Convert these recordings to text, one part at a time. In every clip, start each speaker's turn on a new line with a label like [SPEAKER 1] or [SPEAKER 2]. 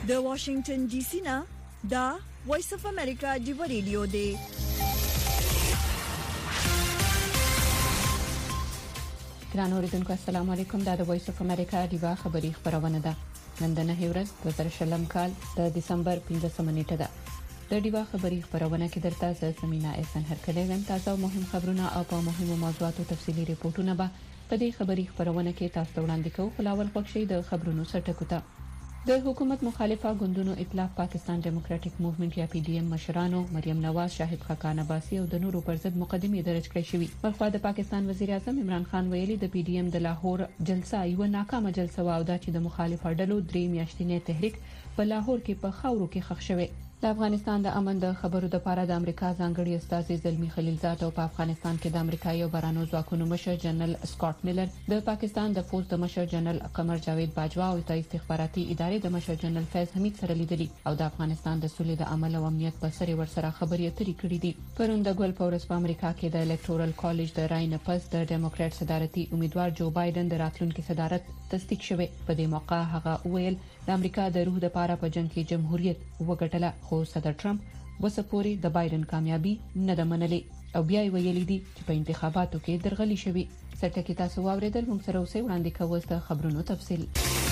[SPEAKER 1] د واشنگټن ډي سي نه دا وایس اف امریکا دی ریډیو دی.
[SPEAKER 2] ګران اوریدونکو السلام علیکم. دا د وایس اف امریکا دی خبری خبرونه ده. نن د 9 ورځ 2020 کال د دسمبر 15 نیټه ده. د دیوا خبری خبرونه کې درته زه سمینا احسان هرکلی وم. تازه مهم خبرونه او په مهمو موضوعاتو تفصیلی ریپورتونه به په دې خبری خبرونه کې تاسو ته وړاندې کوو. خلاول خوښي د خبرونو سرټکو ته د حکومت مخالفه ګوندونو ائتلاف پاکستان ډیموکراټک موومېنټ یا پی ډی ایم مشرانو مریم نواز، شاهد خاقان عباسی او د نورو پر ضد مقدمې درج کړې شوې. بلخوا د پاکستان وزیر اعظم عمران خان ویلي د پی ډی ایم د لاهور جلسه یو ناکامه جلسه و او دا چې د مخالفه ډلو درې میاشتنی تحریک په لاهور کې په خاورو کې ښخ شوی. د افغانستان د امن د خبرو د لپاره د امریکا ځانګړي استازي زلمی خلیلزاد او په افغانستان کې د امریکا یو بارانو ځواکونو مشر جنرال سکاٹ میلر، د پاکستان د فوج د مشر جنرال قمر جاوید باجوا او د استخباراتي ادارې د مشر جنرال فیض حمید سره لیدلي او د افغانستان د سولې د عمل او امنیت په سر ورسره خبرې اترې کړې دي. پرون د ګل پورس په امریکا کې د الکټورل کالج د رای نه پس د ډیموکرات صدارتي امیدوار جو بایدن د راتلونکي صدارت تصدیق شوی. په دې موقع هغه ویل د امریکا د روح د پاره په جنگ کې جمهوریت وګټله، خو صدر ټرمپ وسپوري د بایدن کامیابی نه د منلې او بیا ویلي دي چې په انتخاباتو کې درغلي شوی. سرټکی تاسو واوریدل. موږ سره اوسې وړاندې کوو د خبرونو تفصیل.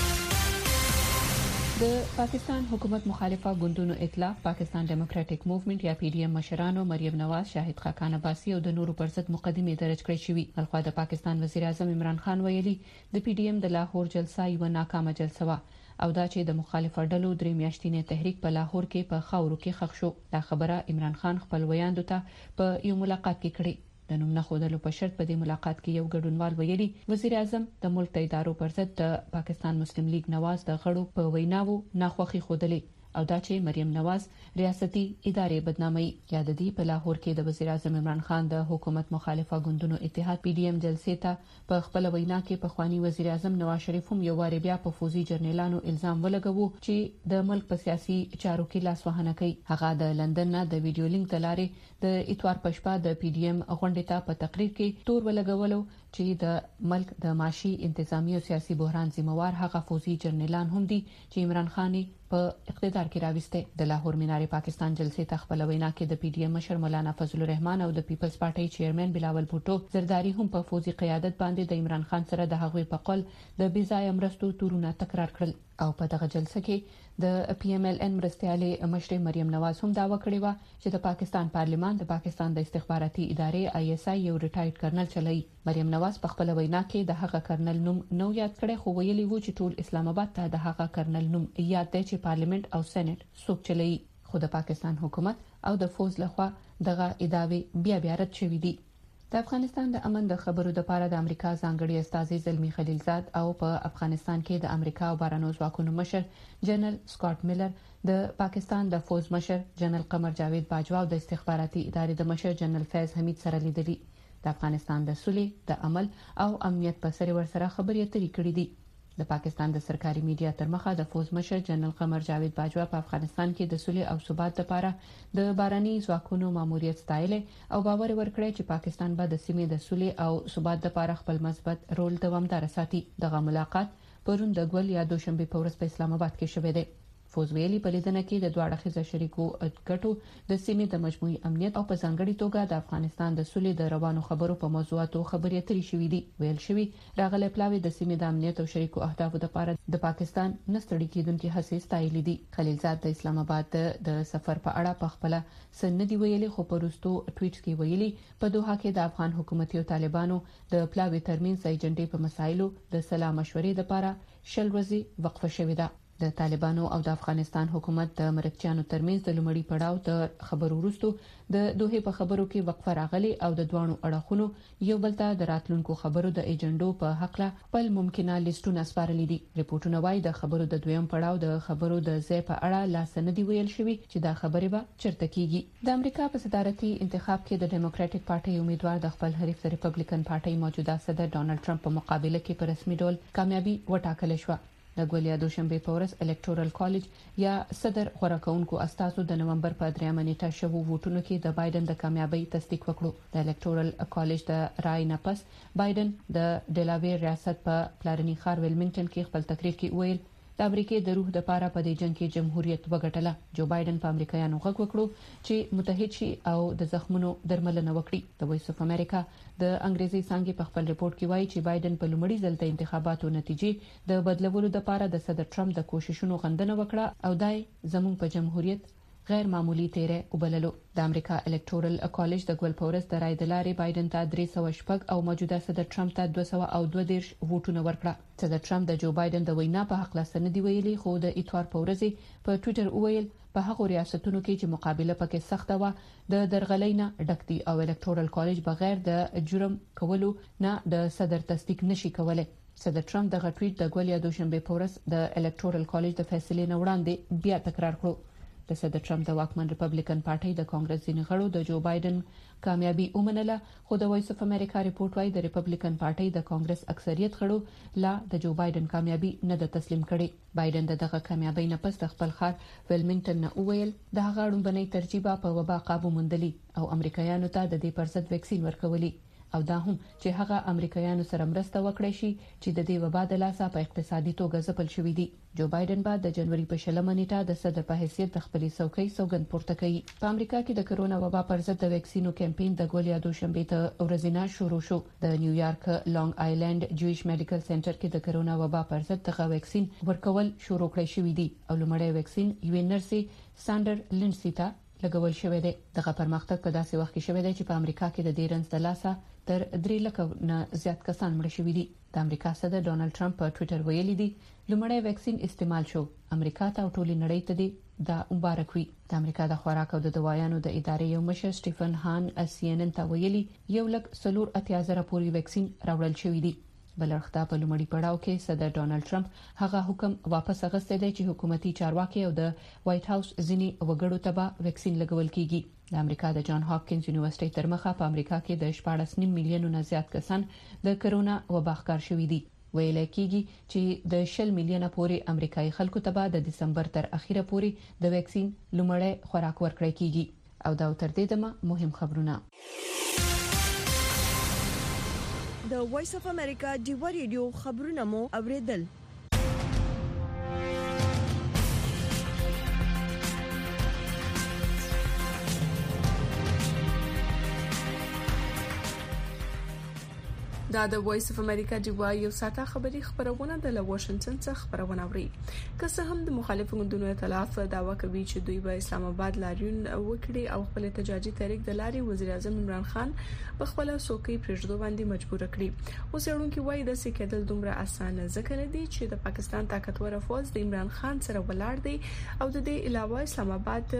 [SPEAKER 2] د پاکستان حکومت مخالفه ګوندونو ائتلاف پاکستان ډیموکراټک موومېنټ یا پی ډی ایم مشرانو مریم نواز، شاهد خاقان عباسی او د نورو پر ضد مقدمې درج کړې شوې. بلخوا د پاکستان وزیر اعظم عمران خان ویلي د پی ډی ایم د لاهور جلسه یو ناکامه جلسه و او دا چې د مخالفه ډلو درې میاشتنی تحریک په لاهور کې په خاورو کې ښخ شو. دا خبره عمران خان خپل ویاندو ته په یو ملاقات کې کړې. د نوم نه خودلو په شرط په دې ملاقات کې یو ګډونوال ویلي وزیر اعظم د ملک د ادارو پر ضد د پاکستان مسلم لیگ نواز د غړو په ویناوو ناخوښي خوده او دا چې مریم نواز ریاستي ادارې بدنامي. یاد دي په لاهور کې د وزیر اعظم عمران خان د حکومت مخالفه ګوندونو اتحاد پی ډی ایم جلسې ته په خپل وینا کې په خواني وزیر اعظم نواز شریف هم یو واری بیا په فوزي جرنیلانو الزام ولګوو چې د ملک په سیاسي چارو کې لاس وهنه کوي. هغه د لندن نه د ویډیو لینک تلارې د اتوار پښپا د پی ډی ایم غونډې ته په تقریر کې تور ولګولو چې د ملک د معاشي انتظامی او سیاسي بحران ذمہوار هغه فوزي جرنیلان هم دي چې عمران خان په اقتدار کې راوسته. د لاهور مینارې پاکستان جلسې ته خپل وینا کې د پی ډی ایم مشر مولانا فضل الرحمن او د پیپلز پارټي چیرمن بلاول بوټو زرداری هم په فوزي قیادت باندې د عمران خان سره د هغوی په قول د بيځای مرستو تورونه تکرار کړل. او په دغه جلسه کې د پی ایم ال ان مرستيالي مشر مریم نواز هم داوا کړې و چې د پاکستان پارلیمان د پاکستان د استخباراتي ادارې آی اس آی یو ریټایرډ کرنل چلای. مریم نواز په خپل وینا کې د هغه کرنل نوم نو یاد کړي، خو ویلي وو چې ټول اسلام آباد ته د هغه کرنل نوم یاد دی چې پارلیمنت او سېنات څوک چلای. خو د پاکستان حکومت او د فوج لخوا دغه ادعاوې بیا رد شوې دي. د افغانستان د امن د خبرو د لپاره د امریکا ځانګړي استازي زلمی خلیلزاد او په افغانستان کې د امریکا او بارانو ځواکونو مشر جنرال سکاٹ میلر، د پاکستان د فوج مشر جنرال قمر جاوید باجوا او د استخباراتي ادارې د مشر جنرال فیض حمید سره لیدلي. د افغانستان د سولې د عمل او امنیت په سر ورسره خبرې اترې کړې دي. د پاکستان د سرکاري میډیا تر مخه د فوج مشر جنرال قمر جاوید باجوا په افغانستان کې د سولې او ثبات لپاره د باراني ځواکونو ماموریت ستایل او باور ورکړی چې پاکستان به د سیمې د سولې او ثبات لپاره خپل مثبت رول دوامدار ساتي. دغه ملاقات پرون د ګل یا دوشنبه په ورځ په اسلام آباد کې شوه دی. فوز ویلي په لیدنه کې د دوه اړخیزه شریکو ګټو د سیمې د مجموعي امنیت او په ځانګړي توګه د افغانستان د سولې د روانو خبرو په موضوعاتو خبرې اترې شوې دي. ویل شوی راغلي پلاوی د سیمې د امنیت او شریکو اهدافو لپاره د پاکستان نستړي کېدونکو هڅې ستایلې دي. خلیلزاد د اسلام آباد د سفر په اړه په خپل سند دی ویلي، خو په وروستو ټویټ کې ویلي په دوحه کې د افغان حکومت او طالبانو د پلاوی ترمنځ ایجنډې په مسایلو د سلا مشورې لپاره شل ورځې وقفه شوې ده. د طالبانو او د افغانستان حکومت د مرکچیانو ترمنځ د لومړي پړاو د خبرو وروسته د دوه په خبرو کې وقفه راغلي او د دوانو اړخونو یو بل ته د راتلونکو خبرو د ایجنډو په حق له خپل ممکنه لیستونه سپارلي دي. ریپورتونه وايي د خبرو د دویم پړاو د خبرو د ځای په اړه لا سندي ویل شوی چې دا خبره به چرته کیږي. د امریکا په صدارتي انتخاب کې د ډیموکراټک پارټي امیدوار د خپل حریف د ریپبلیکن پارټي موجوده صدر ډونالد ټرمپ په مقابله کې په رسمي ډول کامیابی وټاکل شو. د ګولیا دوشنبه په ورځ الکټورل کالج یا صدر غوړه کونکو استادو د نومبر په 3 نیټه شوو ووټونو کې د بایدن د کامیابی تصدیق وکړو. د الکټورل کالج د رای نه پس بایدن د ډلاویر ریاست په پلارنی ښار ویلمنګټن کې خپل تقریر کې ویل د امریکای د روح د پاره په دې جنگ کې جمهوریت وګټله. جو بایدن په امریکایانو غږ وکړو چې متحد شي او د زخمونو درملنه وکړي. د وایس اف امریکا د انګریزي څانګې په خپل ریپورت کې وایي چې بایدن په لومړي ځل د انتخاباتو نتیجې د بدلولو لپاره د صدر ټرمپ د کوششونو غندنه وکړه او دای زموږ په جمهوریت غیر معمولی تیره وبللو. د امریکا الکټورل کالج د ګول پورس د رای د لارې بایدن ته 300 او موجوده صدر ټرمپ ته 222 ووټونه ورکړه. صدر ټرمپ د جو بایدن د وینا په حق لاسنه دی ویلي، خو د اتوار په ورځ په ټوئیټر وویل په هغو ریاستونو کې چې مقابله پکې سخته و د درغلینا ډک دی او الکټورل کالج بغیر د جرم کولو نه د صدر تصدیق نشي کولای. صدر ټرمپ د غټویټ د ګول یا دوشنبه په ورځ د الکټورل کالج د فیصلې نه وړاندې بیا تکرار کړو. د صدر ټرمپ د واکمن ریپبلیکن پارټي د کانګرس ځینې غړو د جو بایدن کامیابی ومنله، خو د وایس اف امریکا ریپورت وايي د ریپبلیکن پارټي د کانګرس اکثریت غړو لا د جو بایدن کامیابی نه د تسلیم کړي. بایدن دغه کامیابی نه پس د خپل ښار ویلمنګټن نه وویل د هغه اړوندنۍ ترجیبه په وبا قابو موندلی او امریکایانو ته د دې پرځد ویکسین ورکولي او دا هم چې هغه امریکایانو سره مرسته وکړي شي چې د دې وبا د لاسه په اقتصادي توګه ځپل شوې دي. جو بایدن بعد د جنوري په 20 نیټه د صدر په حیثیت د خپلې څوکۍ سوګند پورته کړي. په امریکا کې د کرونا وبا پر ضد د ویکسینو کمپاین د ګول یا دوشنبه ته ورځینا شروع شو. د نیویارک لانګ آیلند جویش میډیکل سنټر کې د کرونا وبا پر ضد د ویکسین ورکول شروع کړی شوې دي او لومړی ویکسین یو نرسي ساندر لینډسي ته لګول شوې ده. دغه پرمختګ په داسې وخت کې شوې ده چې په امریکا کې د ډیرنس د لاسه تر 3 لک نه زیات کسان مړ شوي دي. د امریکا صدر ډونالد ټرمپ په ټوئیټر ویلي دی لومړی ویکسین استعمال شو، امریکا ته او ټولې نړۍ ته دی دا مبارک وي. د امریکا د خوراک او د دوايانو د ادارې یو مشر سټیفن هان CNN ته ویلي 1,80,000 پورې ویکسین راوړل شوی دی. بلرخته په لومړي پړاو کې صدر ډونالد ټرمپ هغه حکم واپس اخیستی دی چې حکومتي چارواکي او د وایټ هاوس ځینی وګړو ته به ویکسین لګول کیږي. د امریکا د جان هاپکینز یونیورسيټي تر مخه په امریکا کې د 14.9 میلیونو نه زیات کسان د کرونا وبا ښکار شوي دي. ویل کېږي چې د 10 میلیونه پورې امریکایي خلکو ته به د دسمبر تر اخیره پورې د ویکسین لومړی خوراک ورکړی کیږي. او دا تر دې دمه مهم خبرونه.
[SPEAKER 1] د وایس اف امریکا ډیو ریډیو خبرونه مو اوریدل.
[SPEAKER 3] دا د وایس اف امریکا ډیوا یو ساته خبري خبرونه د واشنگټن څخه خبرونه اوري. که څه هم د مخالفو ګوندونو ائتلاف دعوا کوي چې دوی به اسلام آباد لاریون وکړي او خپل احتجاجي تحریک د لارې وزیر اعظم عمران خان په خپل څوکۍ پرېږدو باندې مجبور کړي. اوس یړونکو وایي د سکهدل دومره اسانه ځکه نه دي چې د پاکستان طاقتور فوج د عمران خان سره ولاړ دی او د دې علاوه اسلام آباد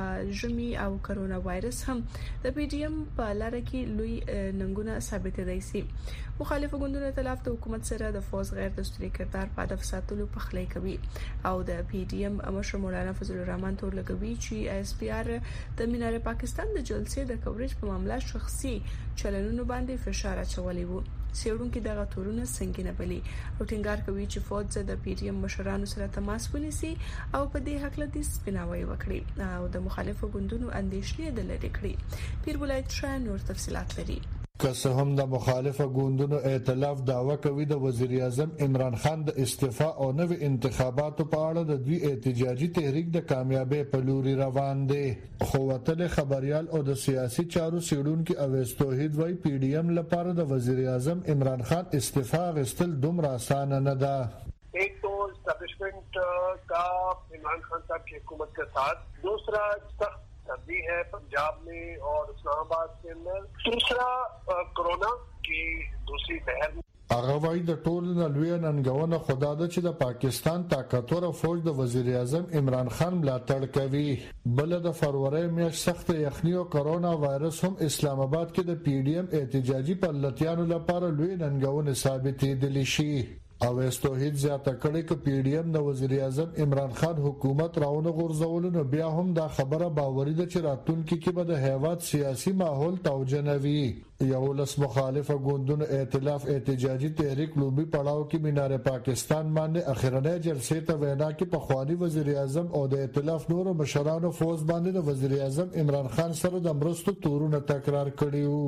[SPEAKER 3] ژمي او کرونا وایرس هم د پی ډی ایم په لار کې لوی ننګونه ثابت دي سي. مخالفو ګوندونو ائتلاف د حکومت سره د فوج غیر دستوري کردار په هدف ساتلو پخلی کوي او د پی ډی ایم مشر مولانا فضل الرحمن تور لګوي چې اس پی آر د مینار پاکستان د جلسې د کوریج په معاملې شخصي چلنونو باندې فشار اچولی وو. سیړونکو دغه تورونه څنګه بلی او ټینګار کوي چې فوج د پی ډی ایم مشرانو سره تماس ونیسي او په دې حق لدی سپیناوي وکړي او د مخالفو ګوندونو اندیشنې د لری کړي. پیر ولایت شاه نور تفصيلات لري.
[SPEAKER 4] که څه هم د مخالفه ګوندونو ائتلاف دعوا کوي د وزیر اعظم عمران خان د استعفا او نوې انتخاباتو په اړه د دوی احتجاجي تحریک د کامیابی په لوري روان دي، خو وتل خبريال او د سیاسي چارو سیډونکو اویس توحید وای پی ډی ایم لپاره د وزیر اعظم عمران خان استعفا غستل دومره آسان نه ده.
[SPEAKER 5] ایک تو اسٹیبلشمنٹ کا عمران خان صاحب کی حکومت کے ساتھ، دوسرا سخت سردی ہے پنجاب میں اور اسلام آباد کے اندر، تیسرا کورونا کی دوسری لہر.
[SPEAKER 4] هغه وایي د ټولو نه لوی ننګونه خدا ده چې د پاکستان طاقتور فوج د وزیر اعظم عمران خان ملاتړ کوي. بل د فروری میاشت سخت یخنی او کرونا وایرس هم اسلام آباد کې د پی ډی ایم احتجاجي پلتیانو لپاره لوی ننګونه ثابتېدلی شي. اویس توحید زیاته کړي چې پی ډی ایم د وزیر اعظم عمران خان حکومت راونه غورځول نو بیا هم دا خبره باوري ده چې راتلونکي کې به د هیواد سیاسي ماحول توجنوي. یو لس مخالفه ګوندونو ائتلاف احتجاجي تحریک لوبي پړاو کې مینار پاکستان باندې اخیرنۍ جلسې ته وینا کې په خواني وزیر اعظم او د ائتلاف نورو مشرانو فوج باندې د وزیر اعظم عمران خان سره د مرستو تورونه تکرار کړي وو.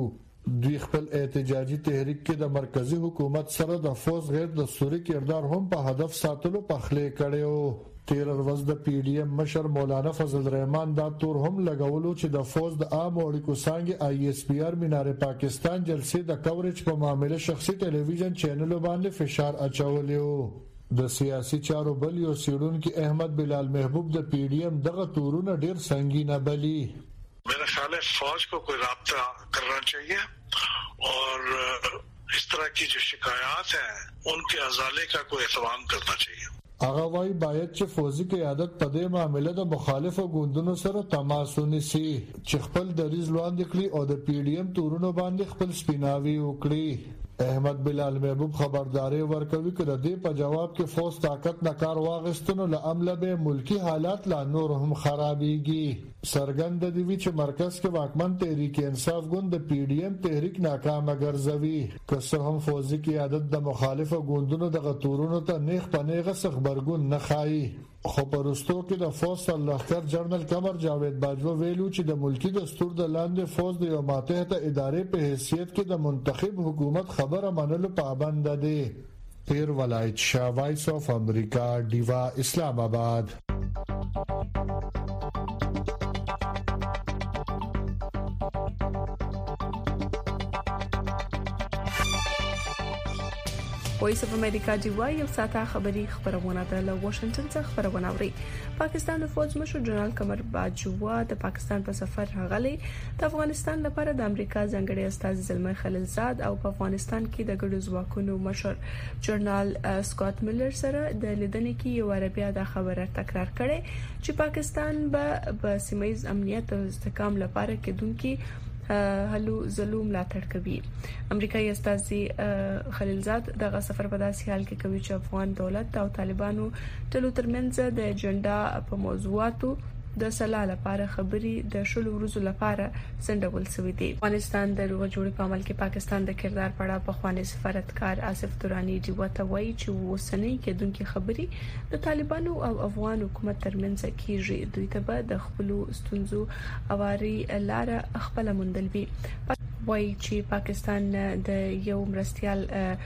[SPEAKER 4] دوی خپل احتجاجي تحریک کې د مرکزی حکومت سره د فوز غیر دستوري کردار هم په هدف ساتلو پخلې کړي. 13 ورځ د پی ډی ایم مشر مولانا فضل الرحمن دا تور هم لګولو چې د فوز د عام اړیکو څنګه آی اس پی آر مینار پاکستان جلسې د کوریج په معاملې شخصي ټلویزیون چینلونو باندې فشار اچولیو. د سیاسي چارو بل یو سیړونکو احمد بلال محبوب د پی ډی ایم دغه تورونه ډیر سنگینه بلی.
[SPEAKER 6] मेरा ख्याल है फौज को कोई राब्ता करना चाहिए और इस तरह की जो शिकायत हैं उनके अजाले का कोई एहतमाम करना चाहिए.
[SPEAKER 4] هغه وايي باید چې فوزي قیادت په دې معاملې د مخالفو ګوندونو سره تماس ونیسي چې خپل دریځ وړاندې کړي او د پی ډی ایم تورونو باندې خپل سپیناوي وکړي. احمد بلال محبوب خبرداري ورکوي چې د دې په جواب کې فوز طاقت نه کار واغستنو لامل به ملکی حالات لا نور هم خرابيږي. سرګند دی چې مرکز کې واکمن تحریک انصاف ګوند د پی ډی ایم تحریک ناکام ګرځوي که څه هم فوزي قیادت د مخالفو ګوندونو د غتورونو ته نیغ پنیغه خبرګون نه خایي. خو پرستو کې د فوز سرلښکر جنرال قمر جاوید باجوه ویلو چې د ملکی دستور د لاندې فوز د یو ماتحت ادارې په حیثیت کې د منتخب حکومت خبره منلو پابند دی. پیر ولایت شاه وایس اف امریکا دیوا اسلام آباد.
[SPEAKER 3] وایس اف امریکا دی وای یو ساته خبری خبرونه ده له واشنگټن څخه خبرونه اوري. پاکستان د فوج مشر جنرال قمر باجوه د پاکستان په سفر راغلی. د افغانستان لپاره د امریکا ځانګړي استازي زلمي خلیلزاد او په افغانستان کې د ګډو ځواکونو مشر جنرال سکاٹ میلر سره د لیدنې کې یو عربیا د خبره تکرار کړي چې پاکستان به سیمه‌ییز امنیت او استحکام لپاره کېدونکي هلو زلو ملاتړ کوي. امریکایي استازي خلیلزاد دغه سفر په داسې حال کې کوي چې افغان دولت او طالبانو ټولو ترمنځ د اجنډا په موضوعاتو د صلاح لپاره خبري د شلو ورځو لپاره سندول شوې دي. افغانستان د روغ جوړې په عمل کې پاکستان د کردار پړه په خواني سفارتکار آصف دورانی دی وته وایي چې وسنۍ کېدونکو خبري د طالبانو او افغان حکومت ترمنځ کیږي. دوی ته به د خپل ستونزو اواري لار خپل مندلوي. وایي چې پاکستان د یو مرستيال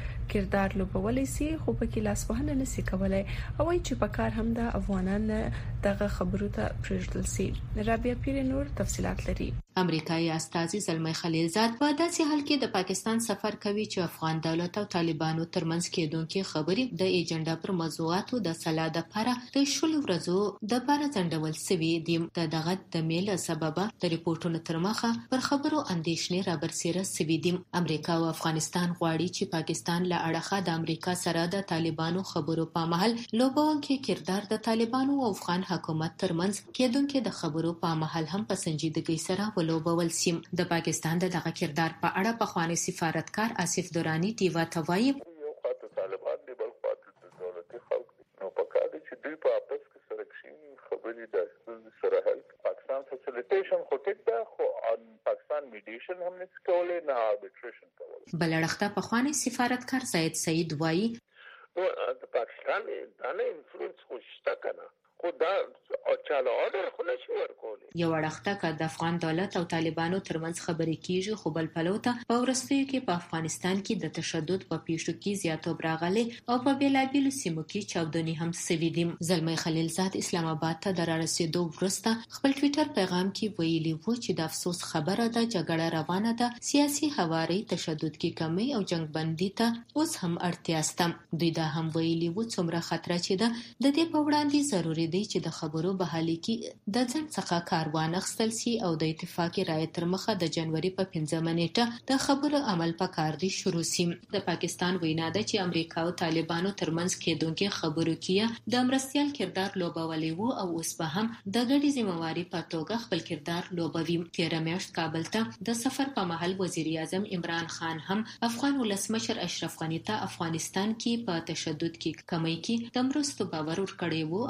[SPEAKER 3] کردار لوبولای سي خو په کې لاس وهنه نشي کولای او وایي چې په کار هم د افغانان دغه خبرو ته پرېږدل سي. رابعه پیر نور تفصيلات لري.
[SPEAKER 7] امریکایي استازي زلمي خلیلزاد په داسې حال کې د پاکستان سفر کوي چې افغان دولت او طالبانو ترمنځ کېدونکې خبرې د ایجنډا پر موضوعاتو د صلاح لپاره د شلو ورځو د لپاره ځنډول شوې دي. دغه د میل سبب د ریپورتونو تر مخه پر خبرو اندېښنې رابرسېره شوې دي. امریکا او افغانستان غواړي چې پاکستان له اړخه د امریکا سره د طالبانو خبرو په مهال لوبونکي کردار د طالبانو او افغان حکومت ترمنځ کېدونکې د خبرو په مهال هم په سنجیدګۍ سره ولوبول سي. د پاکستان د دغه کردار په اړه په خواني سفارتکار آصف دورانی دی وته وایي
[SPEAKER 8] یو خاطر طالبان دی بل خاطر د دولتي خلک نو پکاره چې دوی په اپس کې سره کښینی خبرې د سره حل پاکستان فیسیلیټیشن خو ټیک ده خو پاکستان میډیشن هم نشي کولای نه اربیټریشن کولای.
[SPEAKER 7] بل اړخته په خواني سفارتکار زید سعید وایي
[SPEAKER 8] نو د پاکستان دانه انفلوئنس خو شته کنه خو دا او چاله اورډر خو نشي ورکول.
[SPEAKER 7] یو اړخته که د افغان دولت او طالبانو ترمنځ خبرې کیږي خو بل پلوته په ورستیو کې په افغانستان کې د تشدد په پیښو کې زیاتوب راغلی او په بیلابیلو سیمو کې چاودنې هم شوې دي. زلمي خلیلزاد اسلام آباد ته د رارسېدو وروسته خپل ټویټر پیغام کې ویلي وو چې د افسوس خبره ده جګړه روانه ده، سیاسي هواري تشدد کې کمی او جنگ بندي ته اوس هم اړتیا شته. دوی دا هم ویلي وو څومره خطر چې ده د دې په وړاندې ضروري دی چې د خبرو بحالي کې د ځنډ څخه کار وانخیستل شي او د اتفاقي رایې تر مخه د جنوري په 15 نیټه د خبرو عمل په کار دی شروع شي. د پاکستان وینا ده چې امریکا او طالبانو ترمنځ کېدونکې خبرو کې د مرستيال کردار لوبولې وو او اوس به هم د ګډي ذمہواری په توګه خپل کردار لوبوي. 13 میاشت کابل ته د سفر په محل وزیر اعظم عمران خان هم افغان ولسمشر اشرف غنی ته افغانستان کې په تشدد کې کمی کې د مرستو باور ورکړی وو او ویلي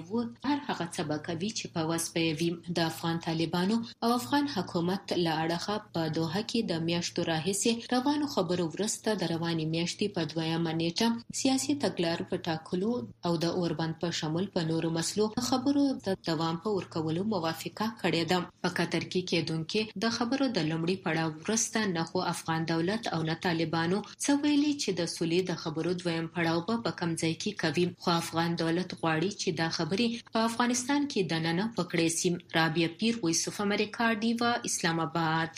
[SPEAKER 7] وو هر هغه څه به کوي چې په وسپوي. د افغان طالبانو او افغان حکومت له اړخه په دوحه کې د میاشتو راهیسې روانو خبرو وروسته د رواني میاشتې په 2 نیټه سیاسي تګلارو په ټاکلو او د اوربند په شمول په نورو مسلو خبرو د دوام په ورکولو موافقه کړې ده. په قطر کې کېدونکو د خبرو د لومړي پړاو وروسته نه خو افغان دولت او نه طالبانو څه ویلي چې د سولې د خبرو دویم پړاو په کم ځای کې کوي، خو افغان دولت غواړي چې دا خبرې په افغانستان کې دننه پکړې سي. رابعه پیر، وایس اف امریکا، ډیوا، اسلام آباد.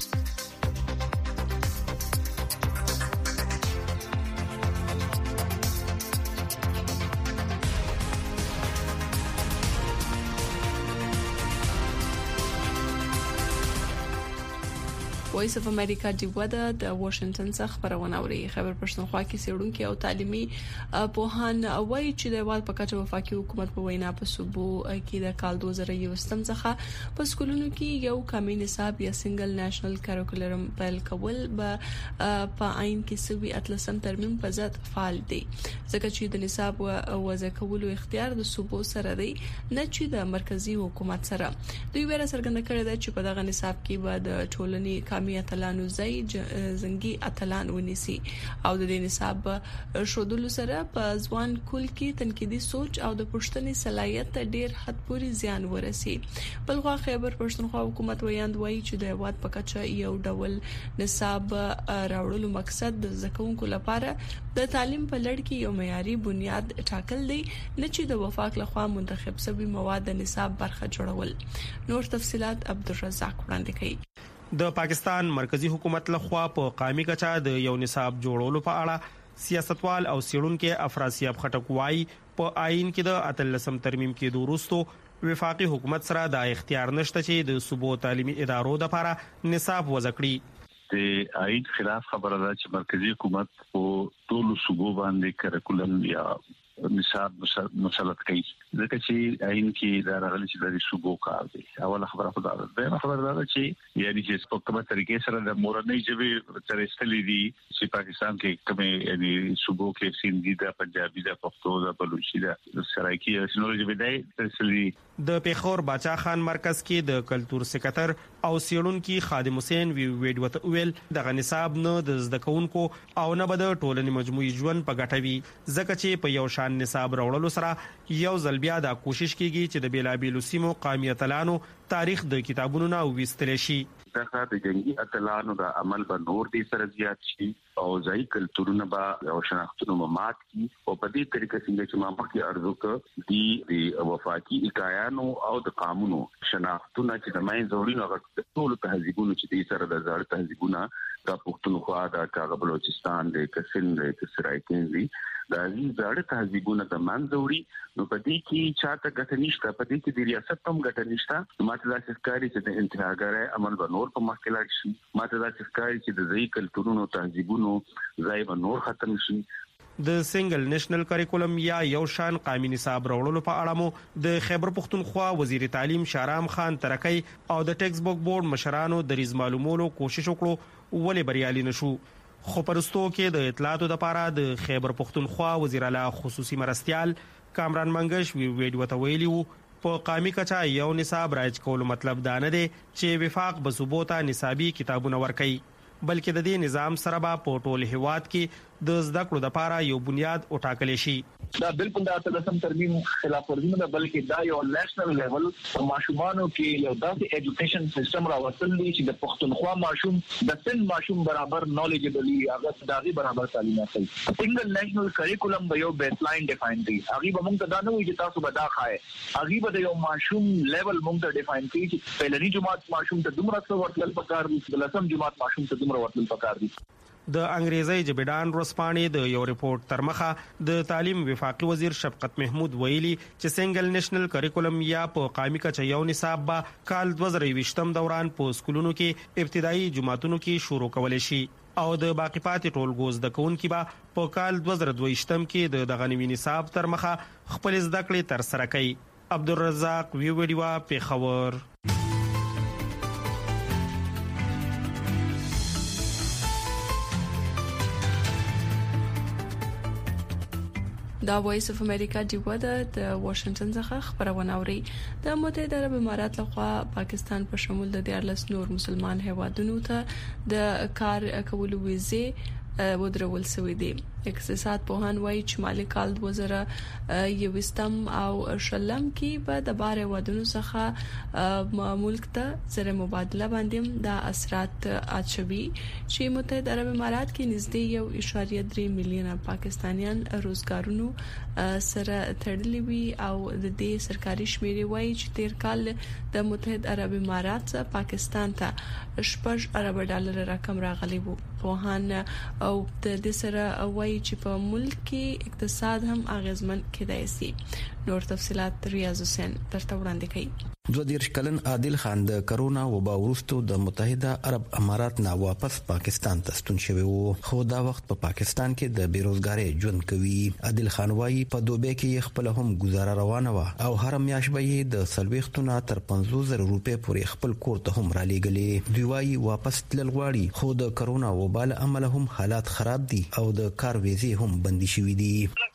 [SPEAKER 3] وایس اف امریکا د واشنگټن څخه خبرونه اوري. خبر پښتونخوا کې سیړونکو او تعلیمي پوهان وایي چې د هیواد په کچه وفاقي حکومت په وینا په صوبو کې د کال 2021 څخه په سکولونو کې یو کمی نصاب یا سنگل نېشنل کریکولم پیل کول به په عین کې سوي اتلسم ترمیم په ذات فعال دي، ځکه چې د نصاب وضع کولو اختیار د صوبو سره دی نه چې د مرکزی حکومت سره. دوی ویره څرګنده کړې ده چې په دغه نصاب کې به د ټولنې کمی اتلانو زنګي اتلان ونیسي او د دې نصاب شودلو سره په ځوان کول کې تنقیدي سوچ او د پښتني صلاحیت ته ډیر حد پورې زیان ورسي. بلغه خیبر پښتونخوا حکومت ویاندوي چې د هیواد په کچه یو ډول نصاب راوړلو مقصد د زکونکو لپاره د تعلیم په لړ کې یو معیاري بنیاد ټاکل دی، نه چې د وفاق لخوا منتخب شوی مواد د نصاب برخه جوړول. نور تفصيلات عبدالرزاق وړاندې کوي.
[SPEAKER 9] د پاکستان مرکزی حکومت لخوا په قومي کچه د یو نصاب جوړولو په اړه سیاستوال او سیړونکو افراسیاب خټک وايي په آئین کې د اتلسم ترمیم کې وروسته وفاقي حکومت سره د اختیار نشته چې د صوبو تعلیمي ادارو د لپاره نصاب وضع کړي.
[SPEAKER 8] د آئین خلاف خبره ده چې مرکزی حکومت په ټولو صوبو باندې کریکولم یا نصاب مسلط کوي، ځکه چې آئین کې دا راغلي چې د صوبو کار دی. اوله خبره خو دا ده، خبره دا چې یعنی چې په کومه طریقې سره د مورنۍ ژبې تر استلې دي چې پاکستان کې کومه یعنی صوبو کې سندي دا پنجابي دا پښتو دا بلوچي دا سرایکي نور ژبې دی تر استلې.
[SPEAKER 9] د پیښور باچا خان مرکز کې د کلتور سکرټر او سیړونکو خادم حسین ویډیو ته ویل د نصاب نه د زده کوونکو او نه بد ټولنې مجموعي ژوند په ګټوي، ځکه چې په یو شان نصاب راوړلو سره یو ځل بیا دا کوشش کیږي چې د بیلابیلو سیمو قومي اتلانو تاریخ د کتابونو نه وستل شي.
[SPEAKER 8] دا د جنگي اتلانو د عمل په نور دي سره زیات شي او ځای کلتورونه به او شناختونو مات کی او په دې طریقې څنګه چې ما مخکې ارزو کړ د وفاقي اکایانو او د قانونو شناختونه چې د ماین زورینو غټ ټول تهذیبونو چې دې سره د زړه تهذیبونه د پښتونخوا د کاغ بلوچستان د کسن د سرایکین دا زړه تهذیبونه د منځوري نو په دې کې چاته ګټه نشته، په دې کې د ریاست هم ګټه نشته. ماته دا ښکاري چې د انتهاګر عمل به نور په مخ کې لاړ شي، ماته دا ښکاري چې د ځای کلتورونو تهذیبونو ځای به نور ختم شي.
[SPEAKER 9] د سنگل نېشنل کریکولم یا یو شان قومي نصاب راوړلو په اړه مو د خیبر پښتونخوا وزیر تعلیم شارام خان ترکی او د ټیکس بوک بورډ مشرانو د ریز معلومولو کوشش وکړو، ولې بریالي نشو. خو پرستو کې د اطلاعاتو لپاره د خیبر پښتونخوا وزیر اعلی خصوصي مرستيال کامران منګش ویډیو ته ویلی وو په قومي کچا یو نصاب راځ کول مطلب دا نه دی چې وفاق به ثبوته نصابي کتابونه ورکړي، بلکې د دې نظام سره به په ټول هیواد کې د زده کړو لپاره یو بنیاد وټاکل شي.
[SPEAKER 10] دا بالکل د اتلسم ترمیم خلاف ورزي نه بلکې دا یو نېشنل لیول په ماشومانو کې یو داسې ایجوکیشن سیستم راوستل دي چې د پښتونخوا ماشوم د سن ماشوم برابر نالجبل هغه داغي برابر تعلیم اخلي. سنگل نېشنل کریکولم به یو بیس لاین ډیفاین کړي، هغه به موږ ته دا نه وي چې تاسو به دا خای، هغه به د یو ماشوم لیول موږ ته ډیفاین کړي چې پهلنی جماعت ماشوم ته دومره څه ورتل پکار دي، بلسم جماعت ماشوم ته دومره ورتل پکار دي.
[SPEAKER 9] د انګریزي جبدان رسپانې د یو ریپورت ترمخه د تعلیم وفاقي وزیر شفقت محمود ویلي چې سنگل نېشنل کریکولم یا په قومي کچه یو نصاب به کال 2020 دوران په سکولونو کې ابتدایي جماعتونو کې شروع کول شي او د باقی پاتې ټولګو زده کوونکي به په کال 2022 کې دغه نوي نصاب ترمخه خپل زده کړې تر سره کوي. عبدالرزاق ویډیو پیښور.
[SPEAKER 3] دا وایس اف امریکا دی ودا د واشنگټن څخه خبرونه اوري. د متحده عرب امارات لخوا پاکستان په شمول د 14 نور مسلمان هیوادونو ته د کار کولو ویزه ودرول شوې دي. اقتصاد پوهان وایي چې مالی کال 2021 او شلم کې به د بار ودونو څخه ملک ته زر مبادله باندې د اثرات اچوي چې متحده عرب امارات کې نږدې 1.3 میلیونه پاکستانیان روزګارونو سره تړلي وي او د دې سرکاري شمیرې وایي چې تیر کال د متحده عرب امارات پاکستان ته 8 ارب ډالر رقم راغلی وو. پوهان او د دې سره وایي چې په ملک کې اقتصاد هم اغیزمن کېدای شي. نور تفصيلات ریاض حسین درته وړاندې کوي.
[SPEAKER 11] 22 کلن عادل خان د کرونا وبا وروسته د متحده عرب امارات نه واپس پاکستان ته ستون شوی وو، خو دا وخت په پاکستان کې د بیروزګاری ژوند کوي. عادل خان وايي په دوبه کې خپل هم گزاره روانه و او هر میاش به د 40 تر 50,000 روپے پورې خپل کور ته هم را لېګلې. دوی وايي واپس تلل غواړي، خو د کرونا وبا له امله هم حالات خراب دي او د کار ویزې هم بندي شوې دي.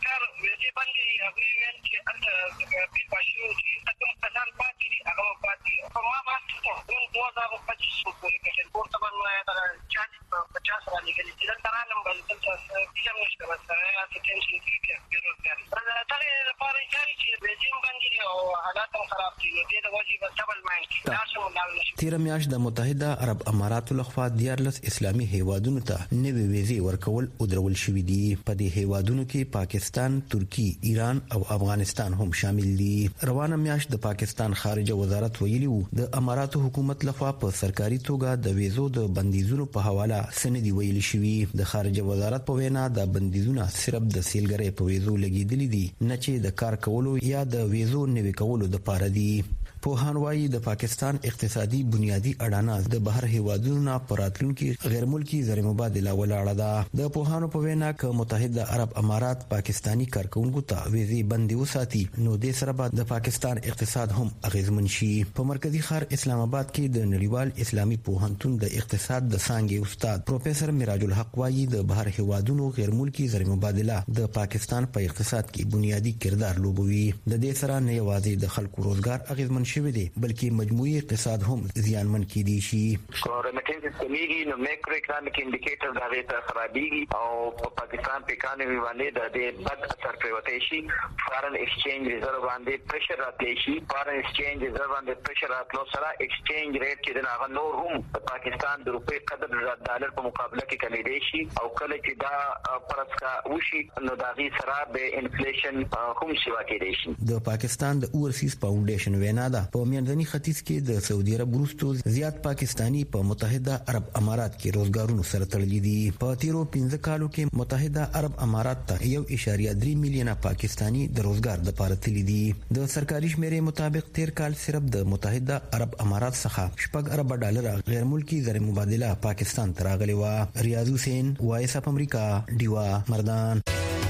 [SPEAKER 11] تیر میاشت د متحده عرب اماراتو لخوا 14 اسلامي هیوادونو ته نوې ویزې ورکول او درول شوې دي. په دې هیوادونو کې پاکستان، ترکی، ایران او افغانستان هم شامل دي. روانه میاشت د پاکستان خارجه وزارت ویلي وو د اماراتو حکومت لخوا په سرکاري توګه د ویزو د بندیزونو په حواله سندي ویل شوی. د خارجه وزارت په وینا د بندیزونه صرف د سیلګرۍ په ویزو لګیدلې دي، نه چې د کار کولو یا د ویزو نوي کولو د پاره دي. پوهان وايي د پاکستان اقتصادي بنیادی اډانه د بهر هیوادونو نه پراتلونکي غیر ملکی زر مبادله ولاړه ده. د پوهانو په وینا ک متحده عرب امارات پاکستانی کارکونکو ته ویزې بندي وساتي نو د سره بعد د پاکستان اقتصاد هم اغیزمن شي. په مرکزی ښار اسلام آباد کې د نړیوال اسلامي پوهنتون د اقتصاد د څانګې استاد پروفیسور میراج الحق وايي د بهر هیوادونو غیر ملکی زر مبادله د پاکستان په اقتصاد کې بنیادی کردار لوبوي. د دې سره نه یوازې د خلکو روزګار اغیزمن شوی دی بلکې مجموعي اقتصاد هم زیانمن کیدی شي.
[SPEAKER 12] ریمیټنس کمیږي نو مایکرو اکونومیک انډیکیټر دا غیته خرابېږي او په پاکستان په اکانومي باندې د دې بد اثر پروتې شي. فارن ایکسچینج ریزرو باندې پریشر راتلی شي. فارن ایکسچینج ریزرو باندې پریشر راتلو سره ایکسچینج ریټ کې د هغه نور هم په پاکستان د روپې قدر د ډالر په مقابله کې کمیدي شي او کله چې دا پرس کا وشي نو دا غي سره به انفلیشن هم شي واکېدي شي.
[SPEAKER 11] د پاکستان د اورسیز فاونډیشن وینا ده په میانځني ختیځ کې د سعودي عرب وروسته زیات پاکستانی په متحده عرب امارات کې روزګارونو سره تړلي دي. په تیرو 15 کالو کې متحده عرب امارات ته 1.3 میلیونه پاکستانی د روزګار د پاره تللي دي. د سرکاري شمیرې مطابق تیر کال صرف د متحده عرب امارات څخه 6 ارب ډالر غیر ملکی زر مبادله پاکستان ته راغلي و. ریاض حسین، وایس اف امریکا، ډیوا مردان.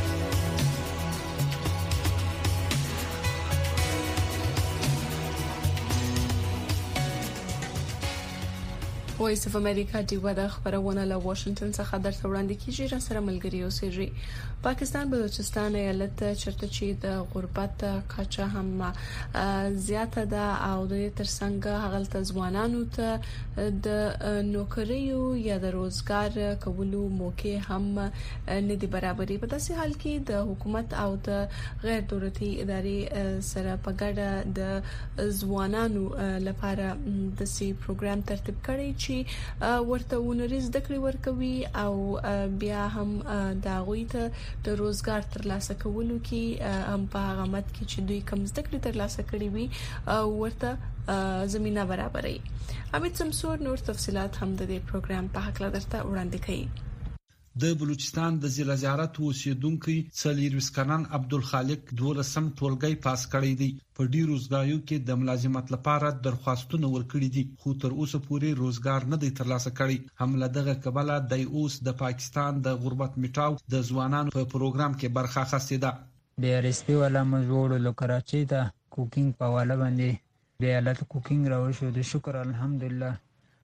[SPEAKER 3] وایس اف امریکا دی ودا خبرونه له واشنگټن څخه درته وړاندې کیږي. را سره ملګری اوسېږي. پاکستان بلوچستان ایالت چرته چې د غربت کچه هم زیاته ده او د ترڅنګ هغه ځوانانو ته د نوکریو یا د روزګار کولو موقع هم نه دی برابرې. په داسې حال کې د حکومت او د غیر دولتي ادارې سره په ګډه د ځوانانو لپاره د سی پروګرام ترتیب کړی چې ورته ونري زده کړې ورکوي او بیا هم دا غوي ته د روزګار ترلاسه کولو کې هم په هغه مت کې چې دوی کم زده کړې ترلاسه کړي وي ورته زمينه برابرې. حمید سمسور نور تفصيلات هم د دې پروګرام په حق درته وړاندې کوي.
[SPEAKER 13] د بلوچستان د ضلع زیارت اوسیدونکو څلور وسکنان عبدالخالق 12 ټولګي پاس کړی دی. په ډیرو ځایونو کې د ملازمت لپاره درخواستونه ورکړي دي خو تر اوسه پورې روزګار نه دی ترلاسه کړی. هم لدغه کبله د اوس د پاکستان د غربت میټاو د ځوانانو په پروګرام کې برخه اخیسته ده.
[SPEAKER 14] د ارسپی ولا مزور له کراچۍ ته کوکینګ په والا باندې د حالت کوکینګ راو شو. د شکر الحمدلله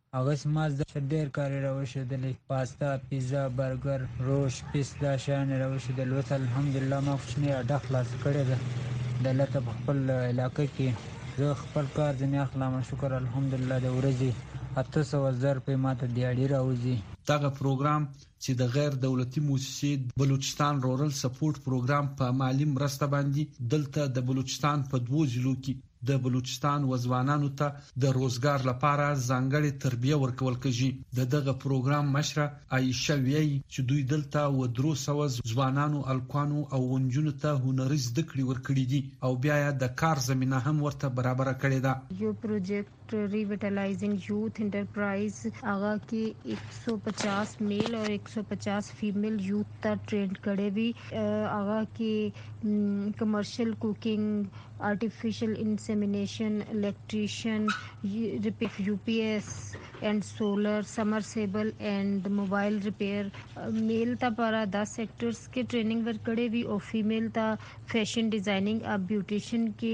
[SPEAKER 14] هغه سماز د ډېر کار راوښودلې، پاستا، پیزا، برګر، روش، پیستا شان راوښودل. وته الحمدلله ما خوشنی اډه خلاص کړې ده د لته په خپل علاقې کې. زه خپل کار ځنې اخلم، شکر الحمدلله. د ورځې 800,000 په ماته دیاړي راوځي.
[SPEAKER 13] دغه پروګرام چې د غیر دولتي مؤسسې بلوچستان رورل سپورټ پروګرام په مالی مرسته باندې دلته د بلوچستان په 2 ضلعو کې د بلوچستان وځوانانو ته د روزګار لپاره ځانګړي تربیه ورکول کېږي. دغه پروګرام مشره عائشه وی چې دوی دلته و 300 ځوانانو الکوانو او ونجونو ته هنري زده کړې ورکړي دي او بیا د کار زمينه هم ورته برابر کړې ده.
[SPEAKER 15] یو پروجیکټ ریویټلایزینګ یوث انټرپرایز هغه کې 150 میل اور 150 فیمیل یوث ته ټرین کړي وي. هغه کې کمرشل کوکنګ، artificial insemination, electrician, UPS and solar, submersible and mobile repair. मेल ता पारा 10 सेक्टर्स के ट्रेनिंग वर्कड़े भी और फीमेल ता फैशन डिजाइनिंग और ब्यूटिशियन के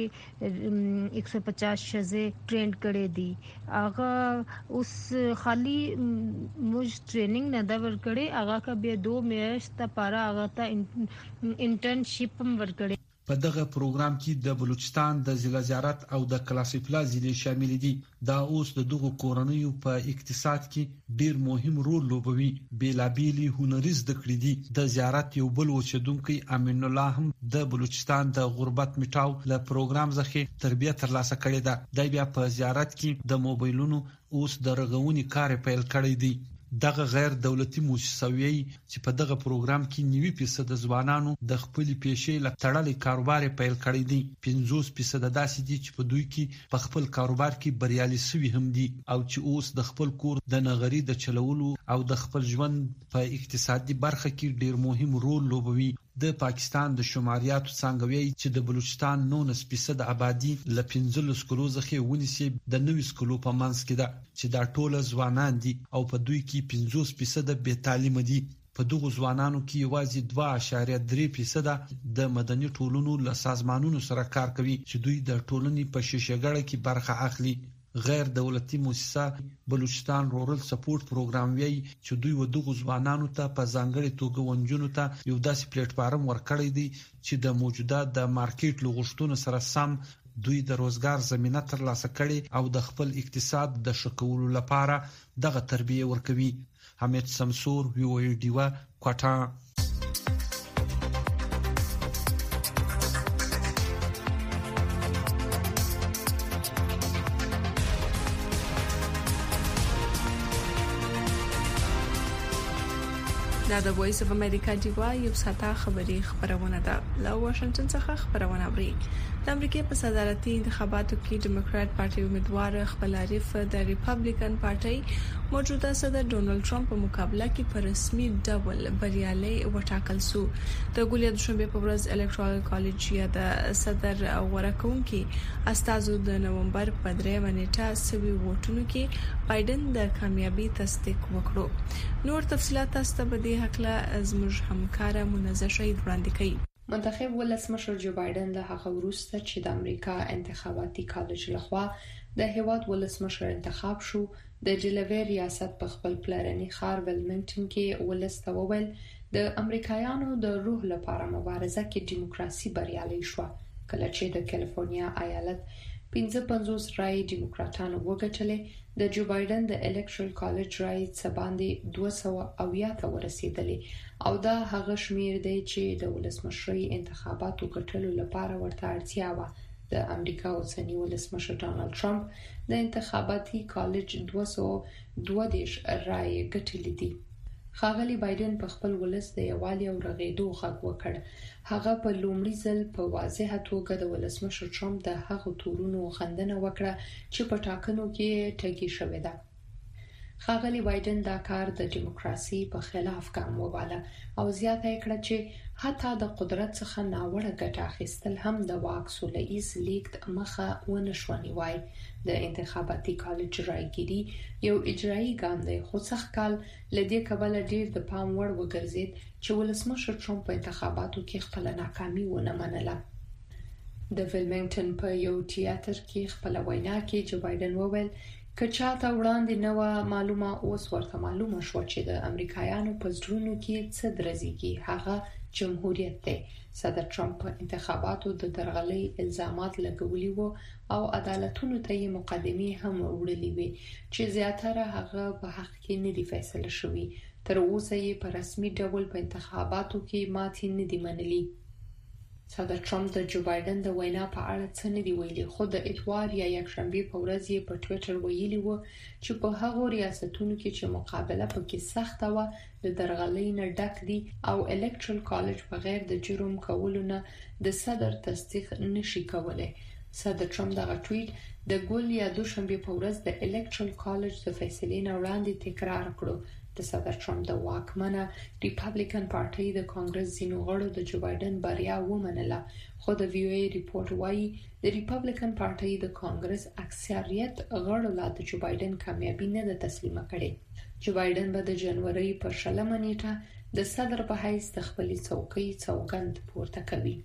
[SPEAKER 15] 150 शजे ट्रेन करे दी. आगा उस खाली मुझ ट्रेनिंग नदा वर्कड़े आगा का बे 2 मैच ता पारा आगा ता इंटर्नशिप वर्कड़े.
[SPEAKER 13] په دغه پروګرام کې د بلوچستان د ضلع زیارت او د کلاسیفلا ضلع شامل دي. دا اوس د دغه کورنیو په اقتصاد کې ډیر مهم رول لوبوي. بیلابیلی هنري زده کړې دي. د زیارت یو بل اوسیدونکو امین الله هم د بلوچستان د غربت میټاو له پروګرام څخه تربیه ترلاسه کړې ده. د بیا په زیارت کې د موبایلونو اوس د رغونې کار پیل کړی دی. دغه غیر دولتي مؤسسوي چې په دغه پروګرام کې 90% ځوانانو د خپل پیشې له تړلې کاروبار پیل کړی دي. 50% داسې دي چې په دوی کې په خپل کاروبار کې بریالي شوي هم دي او چې اوس د خپل کور د نغري د چلولو او د خپل ژوند په اقتصادي برخه کې ډیر مهم رول لوبوي. د پاکستان د شماریاتو څنګه چې د بلوچستان 19% آبادی ل 15 کلو څخه ونیسي د 9 کلو په منځ کې ده چې دا ټول ځوانان دي او په دوی کې 50% بې تعلیم دي. په دغه ځوانانو کې یوازې 2.3% د مدني ټولنو له سازمانونو سره کار کوي چې دوی د ټولنې په شیشهګړه کې برخه اخلي. غیر دولتي مؤسسه بلوچستان رورل سپورټ پروګرام وی چې دوی و دغه ځوانانو ته په ځانګړي توګه ونجونو ته یو داسې پلیټ فارم ورکړی دی چې د موجوده د مارکیټ لغښتونو سره سم دوی د روزګار زمينه ترلاسه کړي او د خپل اقتصاد د شکولو لپاره دغه تربیه ورکوي. حمید سمسور وی ډیوا کوټا.
[SPEAKER 3] دا د وایس اف امریکا دیوا یو ساته خبری خبرونه ده. له واشنگټن څخه خبرونه اوري. د امریکای په صدارتي انتخاباتو کې ډیموکرات پارټي امیدوار خپل حریف د ریپبلیکن پارټي موجوده صدر ډونالد ټرمپ په مقابله کې په رسمي ډول بریالي وټاکل شو. د ګولیا د شنبه په ورځ الکترال کالج یا د صدر ورکونکي استازو د نومبر په 3 نیټه سوي ووټونو کې بایدن د کامیابی تصدیق وکړو. نور تفصيلات تاسو ته به د حقله زموږ همکارا منزه شهید وړاندې کوي.
[SPEAKER 2] منتخب ولسمشر جو بایدن له هغه وروسته چې د امریکا انتخاباتي کالج لخوا د هیواد ولسمشر انتخاب شو، د ډیلویر ریاست په خپل پلرني ښار ویلمنګټن کې ولسته وویل د امریکایانو د روح لپاره مبارزه کې دیموکراسي بریالي شو. کله چې د کالیفورنیا ایالت 55 رای دیموکراتانو وګټلې، د جو بایدن د الکترال کالج رای څخه 200 ته ورسېدلې او دا هغه شمیر دی چې د ولسمشرۍ انتخاباتو ګټلو لپاره ورته اړتیا و. د امریکا اوسنی ولسمشر ډونالد ټرمپ د انتخاباتي کالج 222 رای ګټلې دي. ښاغلي بایدن په خپل ولس د یووالي او رغېدو غږ وکړ. هغه په لومړي ځل په واضحه توګه د ولسمشر ټرمپ د هغو تورونو غندنه وکړه چې په ټاکنو کې ټاکي شوې ده. ښاغلي بایدن دا کار د دیموکراسي په خلاف ګام وباله او زیاته کړه چې حتی د قدرت څخه ناوړه ګټه اخیستل هم د واک سوله‌ییز لیږد مخه ونه شو نیوای. د انتخاباتي کالج رایګیري یو اجرایي ګام دی، خو څخه کال لدې کبله ډیر د پام وړ وګرځید چې ولسمشر ټرمپ په انتخاباتو کې خپل ناکامي ونه منله. د ویلمنګټن په یو تیاتر کې خپل وینا کې جو بایدن وویل کچاته وړاندې نو معلومه اوس ورته معلومه شو چې د امریکایانو په ځړونو کې څه درځيږي هغه جمهوریت دی. صدر ټرمپ په انتخاباتو د درغلۍ الزامات لګولي وو او عدالتونو ته یې مقدمې هم وړلې وي چې زیاتره هغه په حق کې نه دي فیصله شوی. تر اوسه یې په رسمي ډول په انتخاباتو کې ماتې نه دي منلي. صدر ټرمپ د جو بایدن د وینا په اړه څه نه دی ویلي، خو د اتوار یا یکشنبه په ورځ یې په ټوئیټر ویلي و چې په هغو ریاستونو کې چې مقابله پکې سخته و د درغلۍ نه ډک دي او الکټرل کالج بغیر د جرم کولو نه د صدر تصدیق نشي کولای. صدر ټرمپ دغه ټویټ د ګول یا دوشنبه په ورځ د الکټرل کالج د فیصلې نه وړاندې تکرار کړو. د صدر ټرمپ د واکمنه ریپبلیکن پارټي د کانګرس ځینو غړو د جو بایدن بریا ومنله، خو د وی او ای ریپورت وايي د ریپبلیکن پارټي د کانګرس اکثریت غړو لا د جو بایدن کامیابی نه ده تسلیمه کړې. جو بایدن به د جنوري په 20 نیټه د صدر په حیث د خپلې څوکۍ سوګند پورته کوي.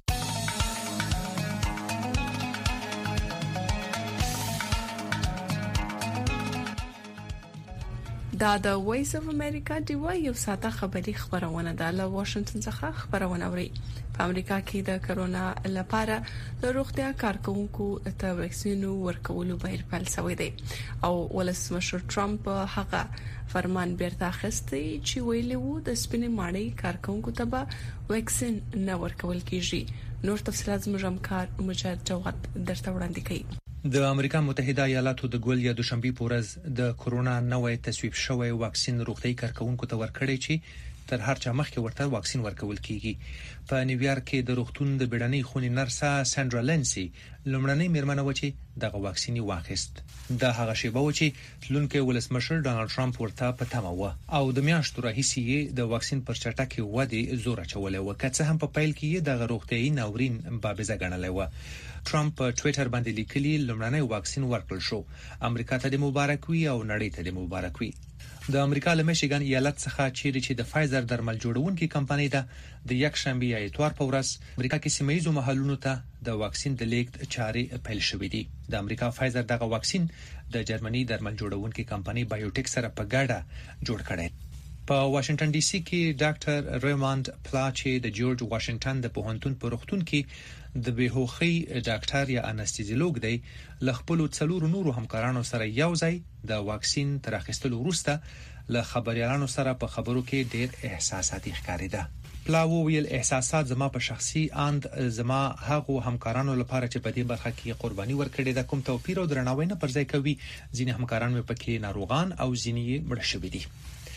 [SPEAKER 3] دا د وایس اف امریکا دی یو ساته خبری خبرونه ده له واشنگټن څخه خبرونه اوري. په امریکا کې د کرونا لپاره د روغتیا کارکونکو ته ویکسین ورکولو بهیر پیل شوی دی او ولسمشر ټرمپ هغه فرمان بیرته اخیستی چې ویلي وو د سپینې ماڼۍ کارکونکو ته به ویکسین نه ورکول کیږي. نور تفصیلات زموږ همکار مجاهد جواد درته وړاندې کوي.
[SPEAKER 16] د امریکا متحده ایالاتو د ګول یا دوشنبه پورز د کرونا نوې تصویب شوی واکسین روغتي کارکونکو ته ورکړی چې تر هر چا مخکې ورته واکسین ورکول کیږي. په نیویارک کې د روغتون د بیړنۍ خونې نرسه سانډرا لنسي لومړنۍ میرمنه و چې دغه واکسین واخیست. د هغه شیبه و چې تلونکو ولسمشر ډانلډ ټرمپ ورته په تمه و او د میاشتو راهیسې د واکسین پر چټکه ودی زور اچولې و، که څه هم په پیل کې د روغتي ناورین بابزه ګڼلې و. ټرمپ په ټوئیټر باندې لیکلي لومړنی واکسین ورکړل شو، امریکا ته د مبارک وي او نړۍ ته د مبارک وي. د امریکا له میشیګن ایالت څخه چې د فایزر درمل جوړونکي کمپنۍ ده د یکشنبه یا اتوار په ورځ امریکا کې سیمایي محلونو ته د واکسین د لیږد چارې پیل شوې دي. د امریکا فایزر دغه واکسین د جرمني درمل جوړونکي کمپنۍ بایوټیک سره په ګډه جوړ کړی. په واشنگټن ډي سي کې ډاکټر ریموند پلاچ د جورج واشنگټن د پوهنتون په روغتون کې د بهوخي ډاکټر یا انستيزیولوګ دی ل خپل څلور نورو همکارانو سره یو ځای د واکسین تر اخیستلو وروسته ل خبريالانو سره په خبرو کې ډېر احساساتي ښکاریده. پلاو ویل احساسات زما په شخصي اند زما هغه همکارانو لپاره چې په دې برخه کې قرباني ورکړي د کوم توپیر او درناوی نه پرځای کوي. ځینې همکاران مې پکې ناروغان او ځینې مړ شوي دي.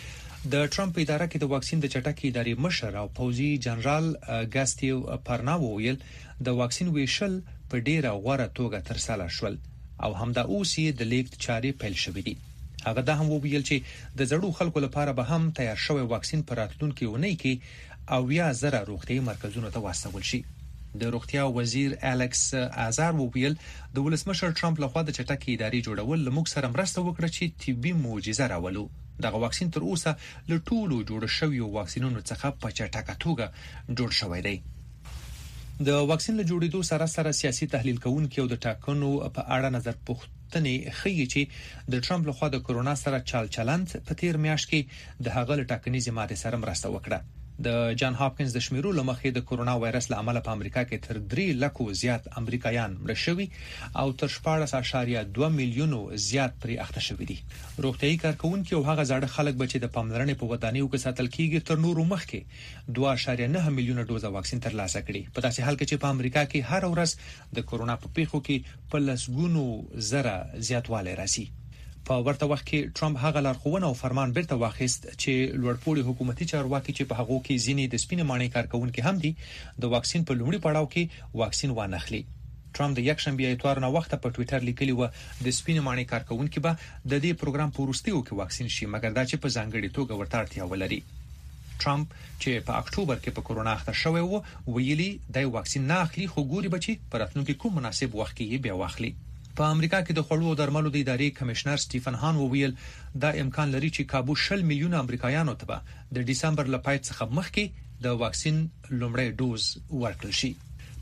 [SPEAKER 16] د ټرمپ اداره کې د واکسین د چټکې ادارې مشر او پوزي جنرال ګاستیو پارناو ویل د واکسین ویشل په ډیره غوړه توګه ترسره شول او همدا اوس یې د لیږد چارې پیل شوې دي. هغه دا هم ویل چې د زړو خلکو لپاره به هم تیار شوی واکسین پر راتلونکي ونی کې او یا زره روغتي مرکزونو ته واستول شي. د روغتیا وزیر الیکس ازار ویل د ولسمشر ټرمپ لخوا د چټکې ادارې جوړول لموږ سره مرسته وکړه چې طبي معجزه راولو. دغه واکسین تر اوسه له ټولو جوړ شویو واکسینونو څخه په چټکه توګه جوړ شوی دی. د واکسین له جوړېدو سره سره سیاسي تحلیل کوونکي او د ټاکنو په اړه نظر پوښتنې ښیي چې د ټرمپ لخوا د کرونا سره چلند په تیر میاشت کې د هغه لټاکنیزې ماده سره مرسته وکړه. د جان هاپکینز د شمیرو لمخې د کرونا وایرس له امله په امریکا کې تر 3 لکو زیات امریکایان مړ شوي او تر 14.2 میلیونو زیات پرې اخته شوي دي. روغتيایي کارکونکي او هغه ځاړه خلک به چې د پاملرنې په ودانیو کې ساتل کیږي تر نورو مخکې 2.9 میلیونه ډوزه واکسین ترلاسه کړي. په داسې حال کې چې په امریکا کې هر ورځ د کرونا په پیښو کې په لسګونو زره زیاتوالی راځي. په ورته وخت کې ټرمپ هغه لارښوونه او فرمان بیرته واخیست چې لوړپوړي حکومتي چارواکي چې په هغه کې ځینې د سپینې ماڼۍ کارکونکي هم دي د واکسین په لومړي پړاو کې واکسین وانخلي. ټرمپ د یکشنبه اتوار نه وخت په ټوئیټر لیکلی و د سپینې ماڼۍ کارکونکي به د دې پروګرام په وروستیو کې واکسین شي، مګر دا چې په ځانګړي توګه ورته اړتیا ولري. ټرمپ چې په اکتوبر کې په کرونا اخته شوی و ویلي د واکسین نه اخلي خو ګوري بچي پر راتلونکي کوم مناسب وخت کې بیا واخلي. په امریکا کې د خوړو او درملو د ادارې کمشنر سټیفن هان وویل دا امکان لري چې کابو 10 میلیونه امریکایانو ته د دسمبر لپاره څخه مخکې د واکسین لومړی ډوز ورکړل شي.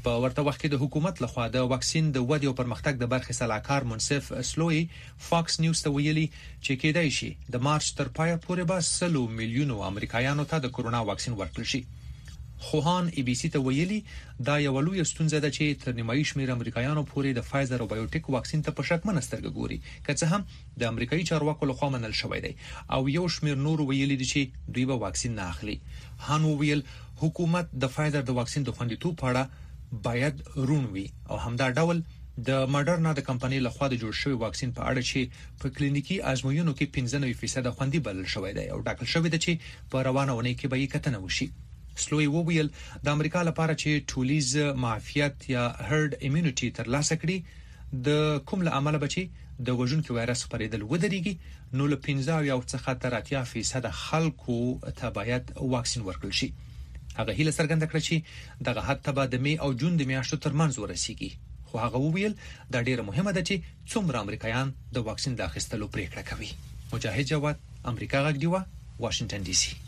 [SPEAKER 16] په ورته وخت کې د حکومت لخوا د واکسین د ودې او پرمختګ د برخې صلاحکار منصف سلوی فاکس نیوز ته ویلي چې کېدای شي د مارچ تر پایه پورې به 100 میلیونو امریکایانو ته د کورونا واکسین ورکړل شي. خوهان ای بي سي ته ویلي دا یو لوی ستونزه ده چې تر نیمایي شمېر امریکایانو پورې د فایزر او بایوټیک واکسین ته په شک منسترګ ګوري که څه هم د امریکایي چارواکو لخوا منل شوی دی او یو شمېر نور ویلي دي چې دوی به واکسین نه اخلي. هان ویل حکومت د فایزر د واکسین د خوندیتوب په اړه باید رون وي او همدا ډول د ماډرنا د کمپنۍ لخوا د جوړ شوی واکسین په اړه چې په کلینیکي آزموینو کې 95% خوندي بلل شوی دی او ډاکل شوی دی چې په روانه ونې کې به یې کتنه وشي. سلوی وویل د امریکا لپاره چې ټولیز معافیت یا هرد ایمونټي ترلاسه کړي د کوم له عمله بچي د وژونکو وایرس خپرېدل ودرېږي نو له 15 او څخه تر 80% خلکو ته باید واکسین ورکړل شي. هغه هیله څرګنده کړه چې دغه حد ته د می او جون د میاشتو ترمنځ ورسیږي. خو هغه وویل دا ډیره مهمه ده چې څومره امریکایان د واکسین د اخیستلو پریکړه کوي. مجاهد جواد، امریکا غږ دیوه، واشنگټن ډي سي.